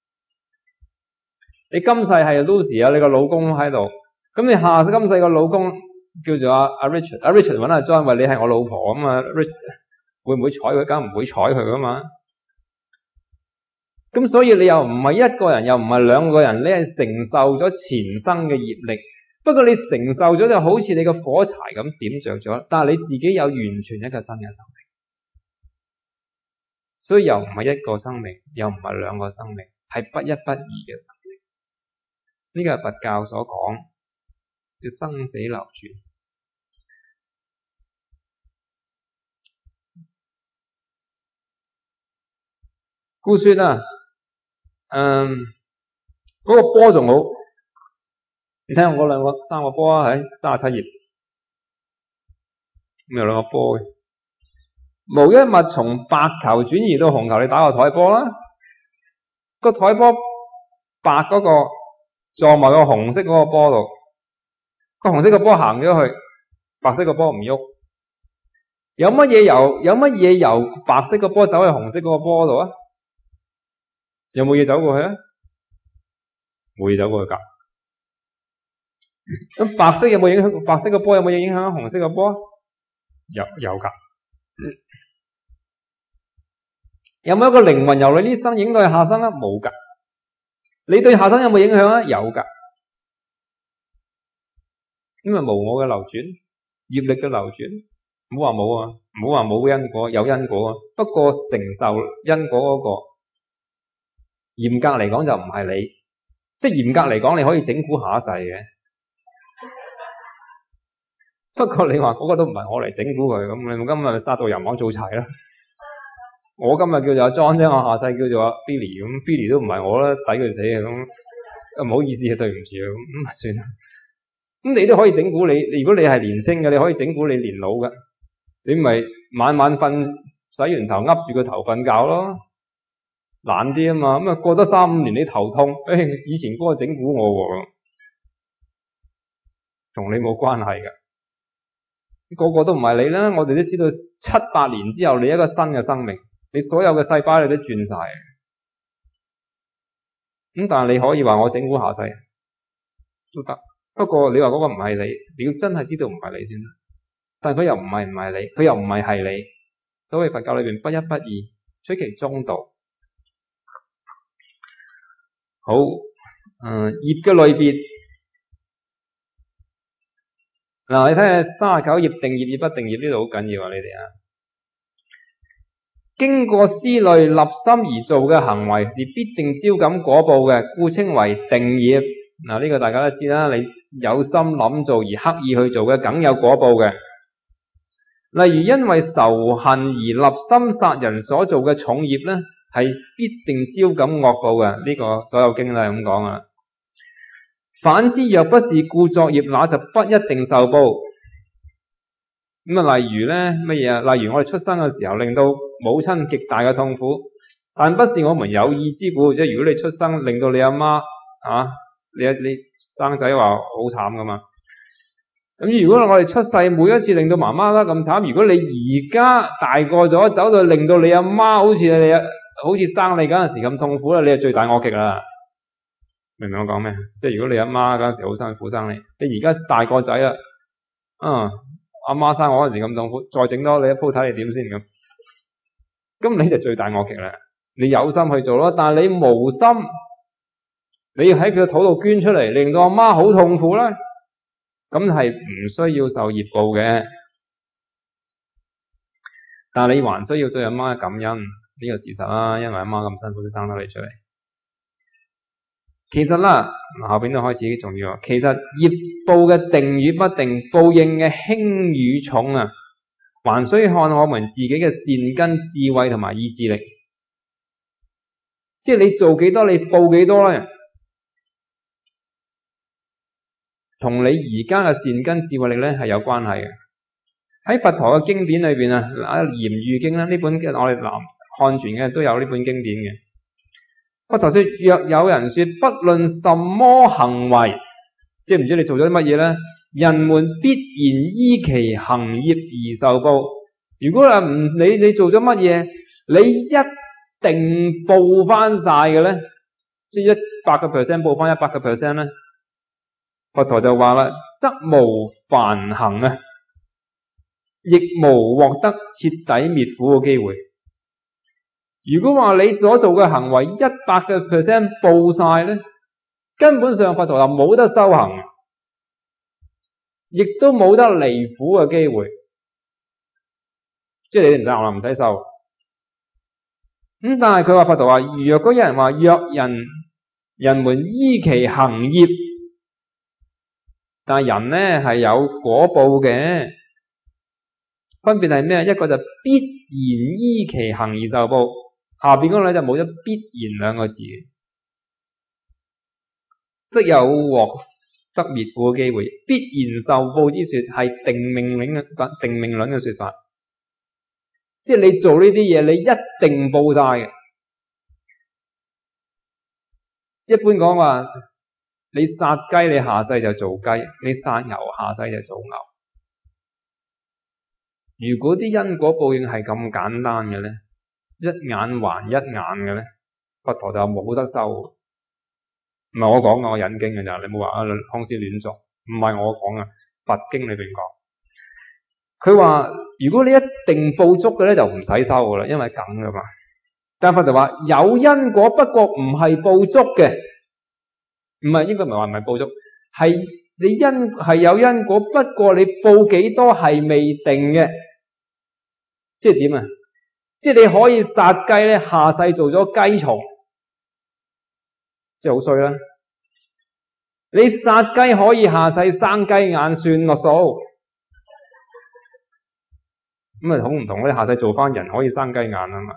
你今世係 Lucy 啊，你個老公喺度。咁你今世個老公叫做阿 Richard， 阿 Richard 揾阿 John， 話你係我老婆咁啊。Richard 會唔會睬佢？梗唔會睬佢噶嘛。咁所以你又唔係一個人，又唔係兩個人，你係承受咗前生嘅業力。不過你承受咗就好似你個火柴咁點着咗，但係你自己有完全一個新嘅生命，所以又唔係一個生命，又唔係兩個生命，係不一不二嘅生命。呢個係佛教所講嘅生死流轉。故說啊，嗰個波仲好。你睇我嗰三個波啊，喺37頁，咁有兩個波嘅。無一物從白球轉移到紅球，你打個台波啦。個台波白嗰個撞埋個紅色嗰個波度，個紅色個波行咗去，白色個波唔喐。有乜嘢由白色個波走去紅色嗰個波度啊？有冇嘢走過去啊？冇嘢走過去㗎。咁白色有冇影響？白色個波有冇影響紅色個波？有噶。有冇一個靈魂由你呢生影到去下生啊？冇噶。你對下生有冇影響啊？有噶。因為無我嘅流轉，業力嘅流轉，唔好話冇啊，唔好話冇因果，有因果啊。不過承受因果嗰個，嚴格嚟講就唔係你，即係嚴格嚟講你可以整蠱下一世嘅。不過你話嗰個都唔係我嚟整蠱佢，咁你今日殺到人網做柴啦。我今日叫做阿 John 啫，我下世叫做阿 Billy， 咁 Billy 都唔係我啦，抵佢死嘅咁，唔好意思，對唔住咁算啦。咁你都可以整蠱你，如果你係年青嘅，你可以整蠱你年老嘅，你咪晚晚瞓洗完頭噏住個頭瞓覺咯，懶啲啊嘛。咁啊過多3-5年你頭痛，以前嗰個整蠱我喎，同你冇關係嘅。個個都唔係你啦，我哋都知道7-8年之後你一個新嘅生命，你所有嘅細胞你都轉晒。咁但係你可以話我整蠱下世都得，不過你話嗰個唔係你，你要真係知道唔係你先得。但係佢又唔係你，佢又唔係你。所謂佛教裏邊不一不二，取其中道。好，業嘅類別。 嗱，你睇下39頁定業與不定業呢度好緊要啊！你哋啊，經過思慮立心而做嘅行為是必定招感果報嘅，故稱為定業。嗱，呢個大家都知啦，你有心諗做而刻意去做嘅，梗有果報嘅。例如因為仇恨而立心殺人所做嘅重業呢，係必定招感惡報嘅。呢個所有經都係咁講啊。反之，若不是故作業，那就不一定受報。咁啊，例如咧乜嘢啊？例如我哋出生嘅時候，令到母親極大嘅痛苦，但不是我們有意之故。即係如果你出生令到你阿媽你生仔話好慘噶嘛。咁如果我哋出世每一次令到媽媽啦咁慘，如果你而家大個咗，走到令到你阿媽好似生你嗰陣時咁痛苦啦，你係罪大惡極啦。明唔明我講咩？即係如果你阿媽嗰陣時好辛苦生你，你而家大個仔啦，阿媽生我嗰陣時咁痛苦，再整多你一鋪睇你點先咁，咁你就罪大惡極啦。你有心去做咯，但係你無心，你要喺佢嘅肚度捐出嚟，令到阿媽好痛苦啦，咁係唔需要受業報嘅。但係你還需要對阿媽感恩呢個事實啦，因為阿媽咁辛苦先生得你出嚟。其實啦，後邊都開始重要。其實業報嘅定與不定，報應嘅輕與重啊，還需看我們自己嘅善根、智慧同埋意志力。即係你做幾多，你報幾多咧，同你而家嘅善根、智慧力咧係有關係嘅。喺佛陀嘅經典裏邊啊，《嚴喻經》啦，呢本我哋南漢傳嘅都有呢本經典嘅。佛陀說：若有人說不論什麼行為，即係唔知你做咗啲乜嘢咧，人們必然依其行業而受報。如果你做咗乜嘢，你一定報翻晒嘅咧，即係100% 報翻100% 咧。佛陀就話啦，則無梵行啊，亦無獲得徹底滅苦嘅機會。如果話你所做嘅行為100% 報晒咧，根本上佛陀就冇得修行，亦都冇得離苦嘅機會。即係你哋唔使學啦，唔使修。咁但係佢話佛陀話，若果有人話若人們依其行業，但係人咧係有果報嘅，分別係咩？一個就必然依其行而受報。下邊嗰個咧就冇咗必然兩個字，即有獲得滅苦嘅機會。必然受報之說係定命論嘅說法，即係你做呢啲嘢，你一定報晒嘅。一般講話，你殺雞，你下世就做雞；你殺牛，下世就做牛。如果啲因果報應係咁簡單嘅咧，一眼還一眼嘅咧，佛陀就冇得收。唔係我講嘅，我引經嘅咋，你冇話康師亂作，唔係我講嘅，佛經裏邊講。佢話如果你一定報足嘅咧，就唔使收噶啦，因為梗噶嘛。但佛陀話有因果，不過唔係報足嘅，唔係應該唔係話唔係報足，係你係有因果，不過你報幾多係未定嘅。即係點啊？即係你可以殺雞咧，下世做咗雞蟲，即係好衰啦。你殺雞可以下世生雞眼，算落數。咁啊好唔同咧，下世做翻人可以生雞眼啊嘛。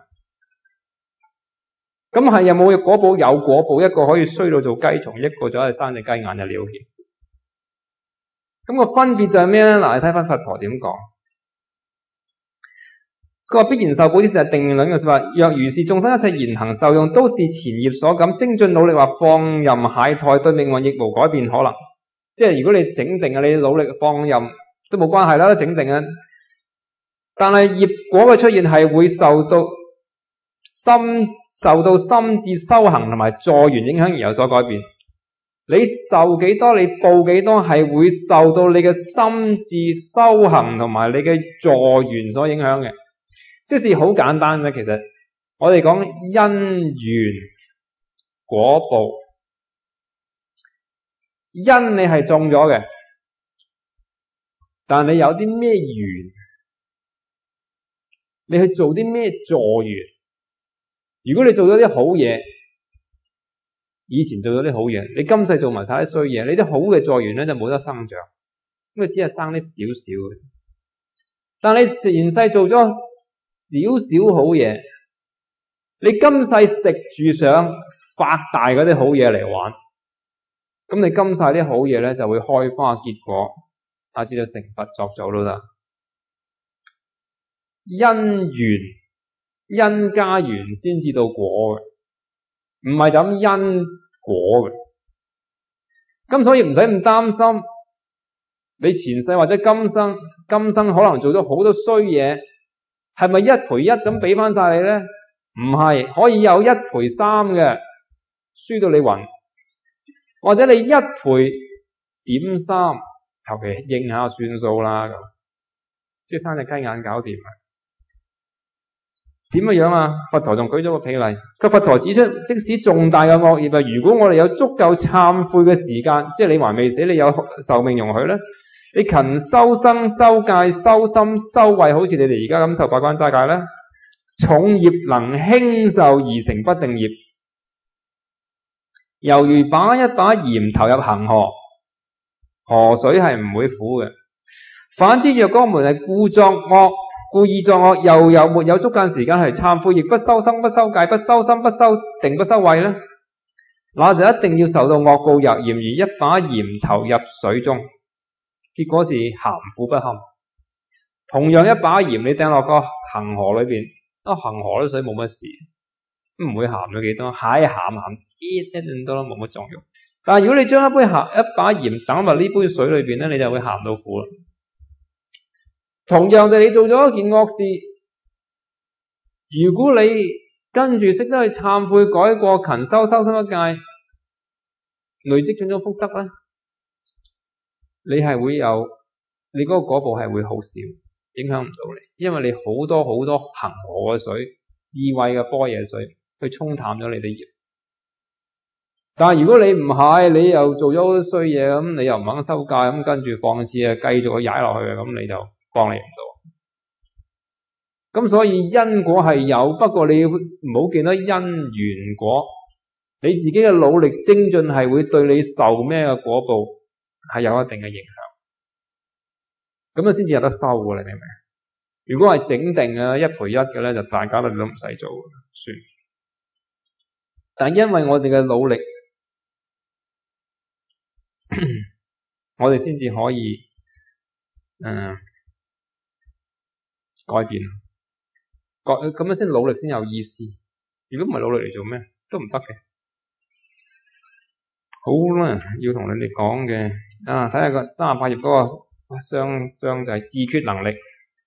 咁係有冇果報？有果報，一個可以衰到做雞蟲，一個就係生隻雞眼就了結。咁個分別就係咩咧？嗱，你睇翻佛陀點講。佢話必然受報之事係定命論嘅說法。若如是，眾生一切言行受用都是前業所感，精進努力或放任懈怠，對命運亦無改變可能。即係如果你整定啊，你努力放任都冇關係啦，整定啊。但係業果嘅出現係會受到心智修行同埋助緣影響而有所改變。你受幾多，你報幾多，係會受到你嘅心智修行同埋你嘅助緣所影響嘅。即是好簡單嘅，其實我哋講因緣果報，因你係種咗嘅， 但你有啲咩緣，你去做啲咩助緣。如果你做咗啲好嘢，以前做咗啲好嘢，你今世做埋晒啲衰嘢，你啲好嘅助緣咧就冇得生長，因為只係生啲少少嘅。但你前世做咗少少好嘢，你今世食住上發大嗰啲好嘢嚟玩，咁你今世啲好嘢咧就會開花結果，乃至到成佛作祖都得。因緣因加緣先至到果嘅，唔係咁因果嘅。咁所以唔使咁擔心，你前世或者今生可能做咗好多衰嘢，係咪一賠一咁俾翻晒你咧？唔係，可以有一賠三嘅，輸到你暈，或者你一賠點三，求其應下算數啦，咁即係生隻雞眼搞掂。點樣啊？佛陀仲舉咗個譬例，佛陀指出，即使重大嘅惡業啊，如果我哋有足夠懺悔嘅時間，即係你還未死，你有壽命容許咧，你勤修生、修戒、修心、修慧，好似你哋而家咁受八關齋戒咧，重業能輕受而成不定業，猶如把一把鹽投入恒河，河水係唔會苦嘅。反之，若果我們係故意作惡，又沒有足夠時間去懺悔，亦不修生、不修戒、不修心、不修定、不修慧咧，那就一定要受到惡報，猶如一把鹽投入水中，結果是鹹苦不堪。同樣一把鹽你掟落個恒河裏邊，恒河啲水冇乜事，唔會鹹咗幾多，係鹹一定多啦，冇乜作用。但係如果你將一把鹽抌入呢杯水裏邊咧，你就會鹹到苦啦。同樣地，你做咗一件惡事，如果你跟住識得去懺悔、改過、勤修、修心一戒，累積咗福德咧，你係會有你嗰個果報係會好少，影響唔到你，因為你好多恒河嘅水、智慧嘅般若水去沖淡咗你啲業。但係如果你唔係，你又做咗好多衰嘢，咁你又唔肯修戒，咁跟住放肆啊，繼續去踩落去，咁你就幫你唔到。咁所以因果係有，不過你唔好見到因緣果，你自己嘅努力精進係會對你受咩嘅果報係有一定嘅影響。咁樣先至有得收嘅，你明唔明？如果係整定啊一賠一嘅咧，就大家都唔使做，算。但因為我哋嘅努力，我哋先至可以改變，咁樣先努力先有意思。如果唔係努力嚟做咩都唔得嘅。好啦，要同你哋講嘅睇下個38頁嗰個雙就係自決能力。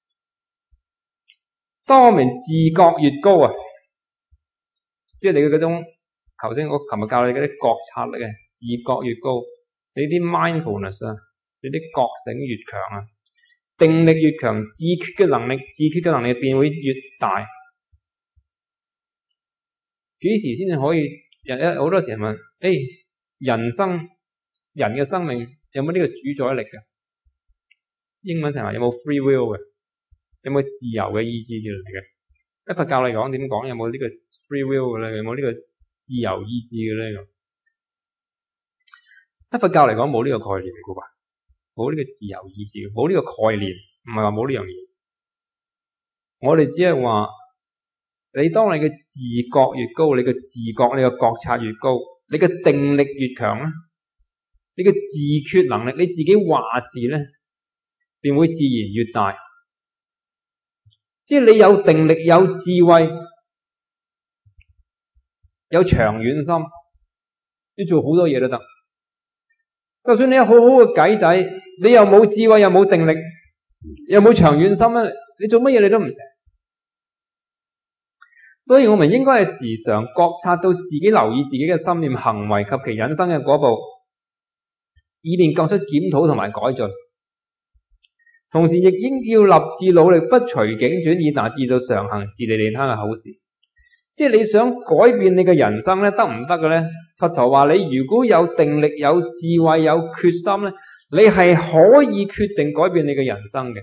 當我們自覺越高啊，即係你嘅嗰種，頭先我琴日教你嗰啲覺察力嘅自覺越高，你啲 mindfulness 啊，你啲覺醒越強啊，定力越強，自決嘅能力便會越大。幾時先至可以？好多時係問，人嘅生命有冇呢個主宰力嘅？英文成日有冇 free will 嘅？有冇自由嘅意志嚟嘅？一佛教嚟講點講？有冇呢個 free will 嘅咧？有冇呢個自由意志嘅咧？一佛教嚟講冇呢個概念嘅啩，冇呢個自由意志，冇呢個概念，唔係話冇呢樣嘢。我哋只係話，你當你嘅自覺越高，你嘅自覺、你嘅覺察越高，你嘅定力越強咧，你嘅自決能力，你自己話事咧，便會自然越大。即係你有定力、有智慧、有長遠心，你做好多嘢都得。就算你有好好嘅計仔，你又冇智慧，又冇定力，又冇長遠心咧，你做乜嘢你都唔成。所以我們應該係時常覺察到自己，留意自己嘅心念、行為及其引生嘅果報，以便作出檢討同埋改進。同時亦應要立志努力，不隨境轉，以達至到常行自利利他嘅好事。即係你想改變你嘅人生咧，得唔得嘅咧？佛陀話你如果有定力、有智慧、有決心咧， 你係可以決定改變你嘅人生嘅，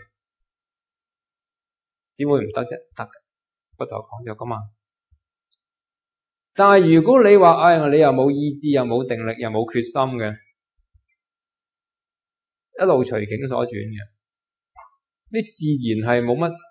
點會唔得啫？得嘅，不頭講咗噶嘛。但係如果你話，你又冇意志，又冇定力，又冇決心嘅，一路隨境所轉嘅，你自然係冇乜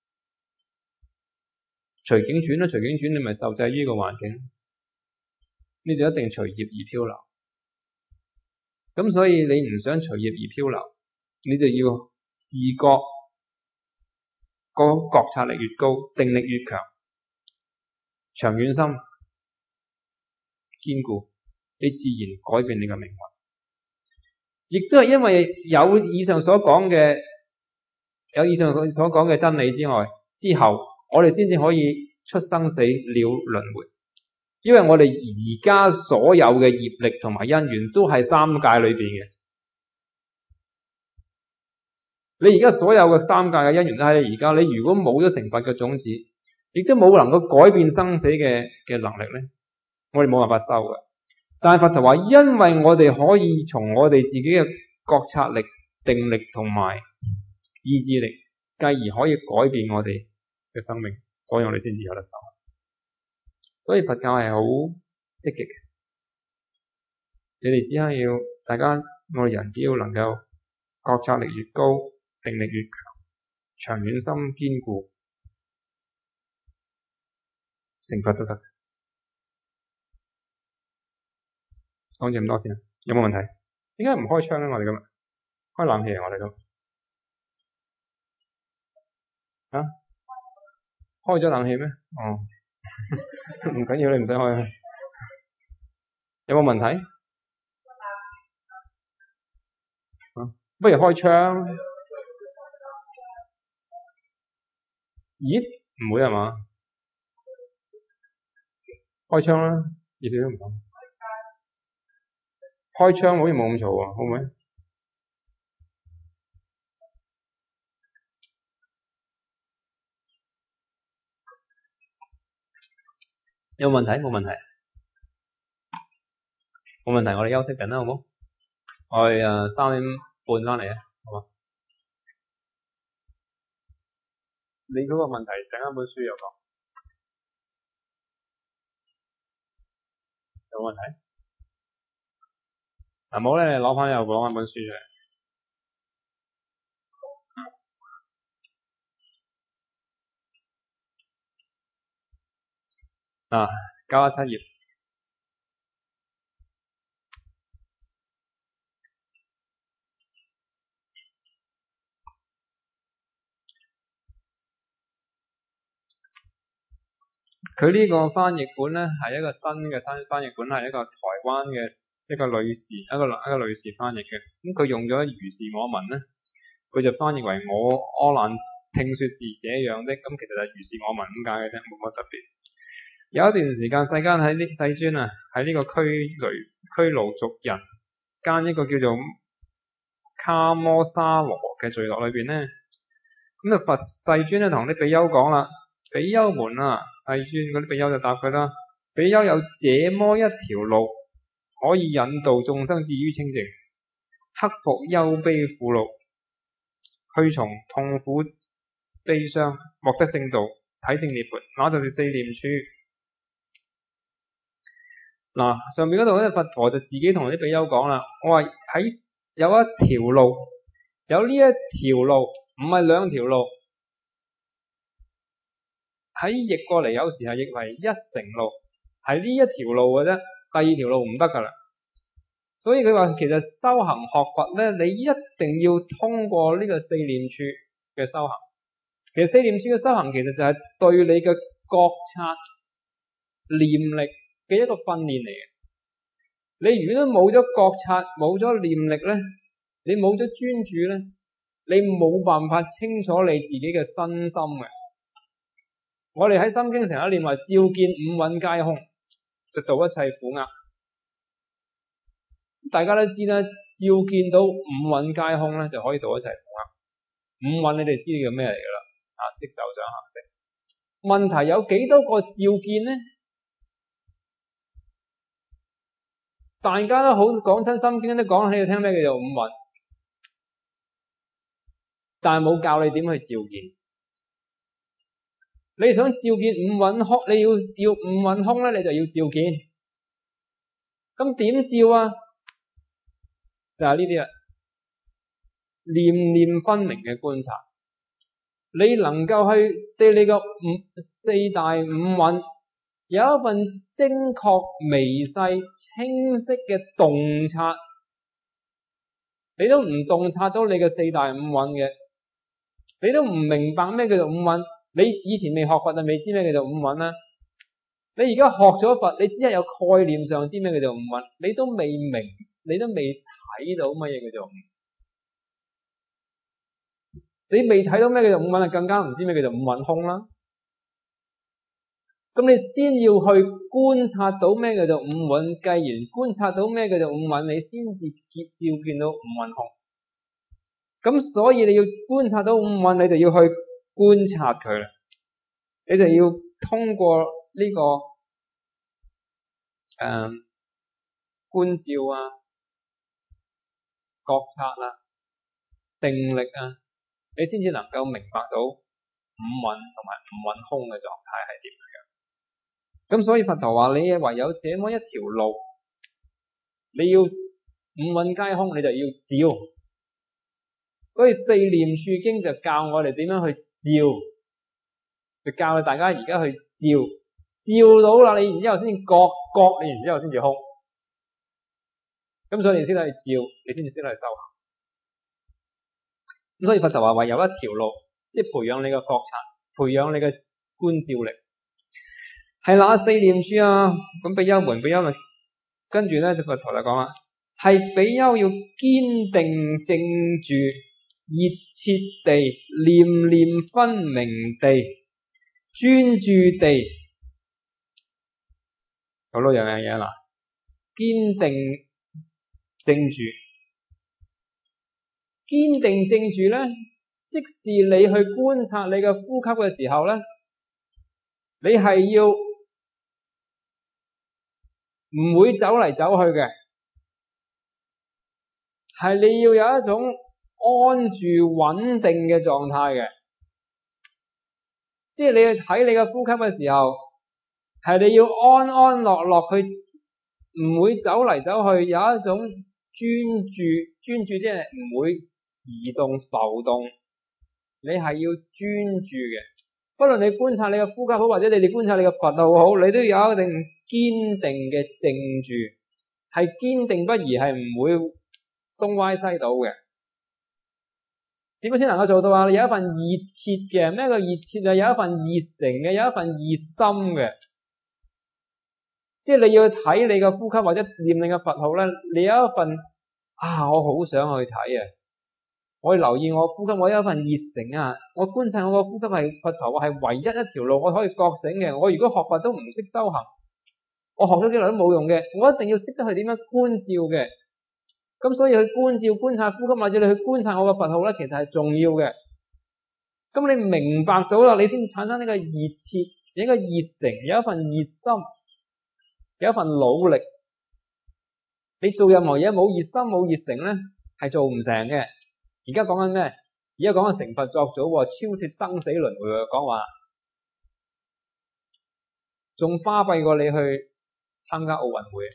隨境轉啦，隨境轉你咪受制於個環境，你就一定隨業而漂流。咁所以你唔想隨業而漂流，你就要自覺，個覺察力越高，定力越強，長遠心堅固，你自然改變你嘅命運。亦都係因為有以上所講嘅真理之後，我哋先至可以出生死了輪迴。因為我哋而家所有嘅業力同埋因緣都係三界裏邊嘅，你而家所有嘅三界嘅因緣都喺你而家。你如果冇咗成佛嘅種子，亦都冇能夠改變生死嘅能力咧，我哋冇辦法修嘅。但係佛陀話，因為我哋可以從我哋自己嘅覺察力、定力同埋意志力，繼而可以改變我哋嘅生命，所以我哋先至有得修。所以佛教係好積極嘅，你哋只係要大家，我哋人只要能夠覺察力越高，定力越強，長遠心堅固，成佛都得。講咗咁多先，有冇問題？點解唔開窗咧？我哋今日開冷氣啊！我哋都開咗冷氣咩？哦。唔緊要，你唔使開。有冇問題？不如開窗。咦？唔會係嘛？開窗啦，熱少少唔講。開窗好似冇咁嘈啊，好唔好？有問題？冇問題，冇問題。我哋休息陣啦，好唔好？我哋3點半翻嚟啊，好嘛？你嗰個問題整一本書有講，有問題？嗱，冇咧，攞翻又攞一本書出嚟。97頁。佢呢個翻譯本咧係一個新嘅翻譯本，係一個台灣嘅一個女士，一個女士翻譯嘅。咁佢用咗如是我聞咧，佢就翻譯為我阿難聽說是這樣的。咁其實就係如是我聞咁解嘅啫，冇乜特別。有一段時間，世尊喺呢個拘盧族人間一個叫做卡摩沙羅嘅聚落裏邊咧，咁就佛世尊咧同啲比丘講啦，比丘們啊，世尊嗰啲比丘就答佢啦，比丘有這麼一條路可以引導眾生至於清淨，克服憂悲苦惱，去從痛苦悲傷，獲得正道，體證涅槃，那就是四念處。上面嗰度咧，佛陀就自己同啲比丘講啦，我話喺有一條路，有呢一條路，唔係兩條路，喺譯過嚟有時係譯為一乘路，係呢一條路嘅啫，第二條路唔得噶啦。所以佢話其實修行學佛咧，你一定要通過呢個四念處嘅修行。其實四念處嘅修行其實就係對你嘅覺察念力嘅一個訓練嚟嘅。你如果都冇咗覺察，冇咗念力咧，你冇咗專注咧，你冇辦法清楚你自己嘅身心嘅。我哋喺心經成日念話，照見五蘊皆空，就度一切苦厄。大家都知啦，照見到五蘊皆空咧，就可以度一切苦厄。五蘊你哋知道叫咩嚟噶啦？色受想行識。問題有幾多個照見咧？大家都好講親心經都講起你聽咩叫做五蘊。 但係冇教你點去照見。你想照見五蘊空，你要五蘊空咧，你就要照見。咁點照啊？就係呢啲啦，念念分明嘅觀察。你能夠去對你個四大五蘊有一份精確、微細、清晰嘅洞察，你都唔洞察到你嘅四大五蘊嘅，你都唔明白咩叫做五蘊。你以前未學佛就未知咩叫做五蘊啦。你而家學咗佛，你只係有概念上知咩叫做五蘊，你都未明，你都未睇到乜嘢叫做五蘊。你未睇到咩叫做五蘊，更加唔知咩叫做五蘊空啦。咁你先要去觀察到咩叫做五蘊，既然觀察到咩叫做五蘊，你先至照見到五蘊空。咁所以你要觀察到五蘊，你就要去觀察佢啦，你就要通過呢個觀照啊、覺察啊、定力啊，你先至能夠明白到五蘊同埋五蘊空嘅狀態係點樣。咁所以佛陀話你唯有這麼一條路，你要五蘊皆空，你就要照。所以四念處經就教我哋點樣去照，就教大家而家去照，照到啦，你然之後先覺，你然之後先至空。咁所以你先去照，你先至識得去修行。咁所以佛陀話唯有一條路，即係培養你嘅覺察，培養你嘅觀照力。係哪四念處啊？咁比丘們，跟住咧就佛陀就講啦，係比丘要堅定正住，熱切地、念念分明地、專注地，好多樣嘢啦。堅定正住，堅定正住咧，即使你去觀察你嘅呼吸嘅時候咧，你係要唔會走嚟走去嘅，係你要有一種安住穩定嘅狀態嘅，即係你去睇你嘅呼吸嘅時候，係你要安安樂樂，去唔會走嚟走去，有一種專注即係唔會移動浮動，你係要專注嘅。不論你觀察你嘅呼吸好，或者你哋觀察你嘅佛號好，你都有一定堅定嘅正住，係堅定不移，係唔會東歪西倒嘅。點樣先能夠做到啊？有一份熱切嘅，咩叫熱切啊？有一份熱誠嘅，有一份熱心嘅，即係你要睇你嘅呼吸或者念你嘅佛號咧，你有一份我好想去睇啊！我要留意我呼吸，我有一份熱誠啊！我觀察我個呼吸係佛陀話係唯一一條路，我可以覺醒嘅。我如果學佛都唔識修行，我學咗幾耐都冇用嘅。我一定要識得去點樣觀照嘅。咁所以去觀照、觀察呼吸，或者你去觀察我個佛號咧，其實係重要嘅。咁你明白到啦，你先產生呢個熱切、一個熱誠，有一份熱心，有一份努力。你做任何嘢冇熱心冇熱誠咧，係做唔成嘅。而家講緊咩？而家講緊成佛作祖，超脫生死輪迴。講話仲花費過你去參加奧運會。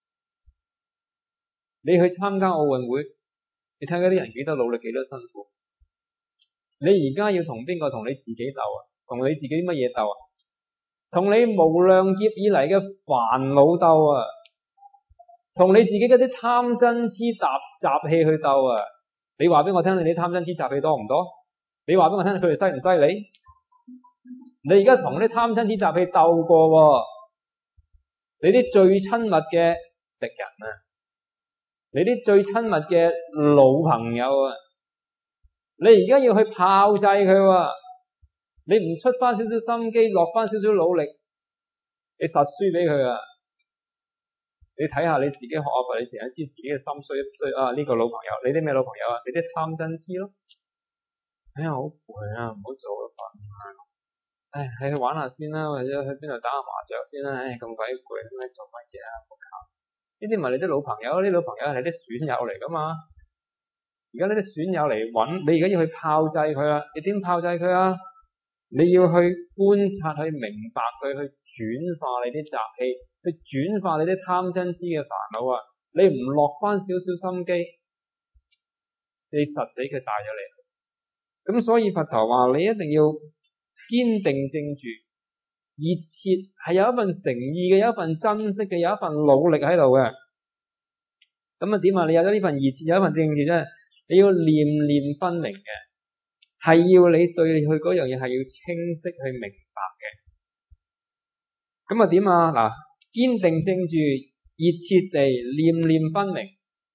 你去參加奧運會，你睇嗰啲人幾多努力，幾多辛苦。你而家要同邊個？同你自己鬥啊？同你自己乜嘢鬥啊？同你無量劫以嚟嘅煩惱鬥啊？同你自己嗰啲貪嗔痴習氣去鬥啊？你話俾我聽，你啲貪嗔痴習氣多唔多？你話俾我聽，佢哋犀唔犀利？你而家同啲貪嗔痴習氣鬥過喎，你啲最親密嘅敵人啊，你啲最親密嘅老朋友啊，你而家要去炮製佢喎，你唔出翻少少心機，落翻少少努力，你實輸俾佢啊！你睇下你自己學阿佛，你成日知自己嘅心衰啊！呢個老朋友，你啲咩老朋友啊？你啲貪嗔痴咯。好攰啊，唔好做啦，瞓啦。去玩下先啦，或者去邊度打下麻雀先啦。咁鬼攰，咁做乜嘢啊？冇搞。呢啲唔係你啲老朋友，呢啲老朋友係你啲損友嚟噶嘛。 而家呢啲損友嚟揾你，而家要去炮製佢啦。你點炮製佢啊？你要去觀察，去明白佢，去轉化你啲習氣，去轉化你啲貪嗔痴嘅煩惱啊！你唔落翻少少心機，你實俾佢帶咗嚟。咁所以佛陀話你一定要堅定正住，熱切係有一份誠意嘅，有一份珍惜嘅，有一份努力喺度嘅。咁啊點啊？你有咗呢份熱切，有一份正住啫，你要念念分明嘅，係要你對佢嗰樣嘢係要清晰去明白嘅。咁啊點啊？嗱，堅定正住，熱切地念念分明。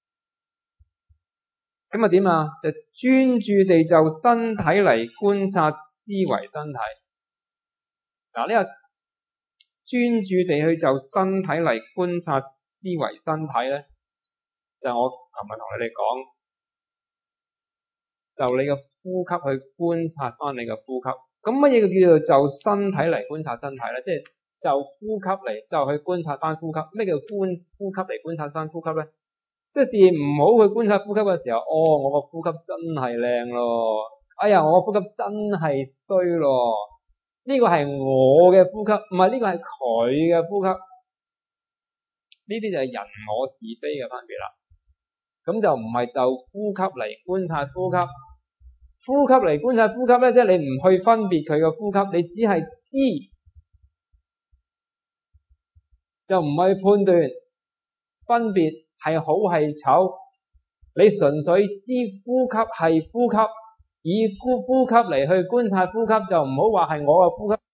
咁啊點啊？就專注地就身體嚟觀察思維身體。嗱，呢個專注地去就身體嚟觀察思維身體咧，就我琴日同你哋講，就你個呼吸去觀察翻你個呼吸。咁乜嘢叫做就身體嚟觀察身體咧？即係就呼吸嚟就去觀察翻呼吸。咩叫呼吸嚟觀察翻呼吸咧？即係唔好去觀察呼吸嘅時候，我個呼吸真係靚咯，哎呀，我個呼吸真係衰咯，呢個係我嘅呼吸，唔係呢個係佢嘅呼吸，呢啲就係人我是非嘅分別啦。咁就唔係就呼吸嚟觀察呼吸，呼吸嚟觀察呼吸咧，即係你唔去分別佢嘅呼吸，你只係知，就唔係判斷分別係好係醜，你純粹知呼吸係呼吸，以呼吸嚟去觀察呼吸，就唔好話係我嘅呼吸。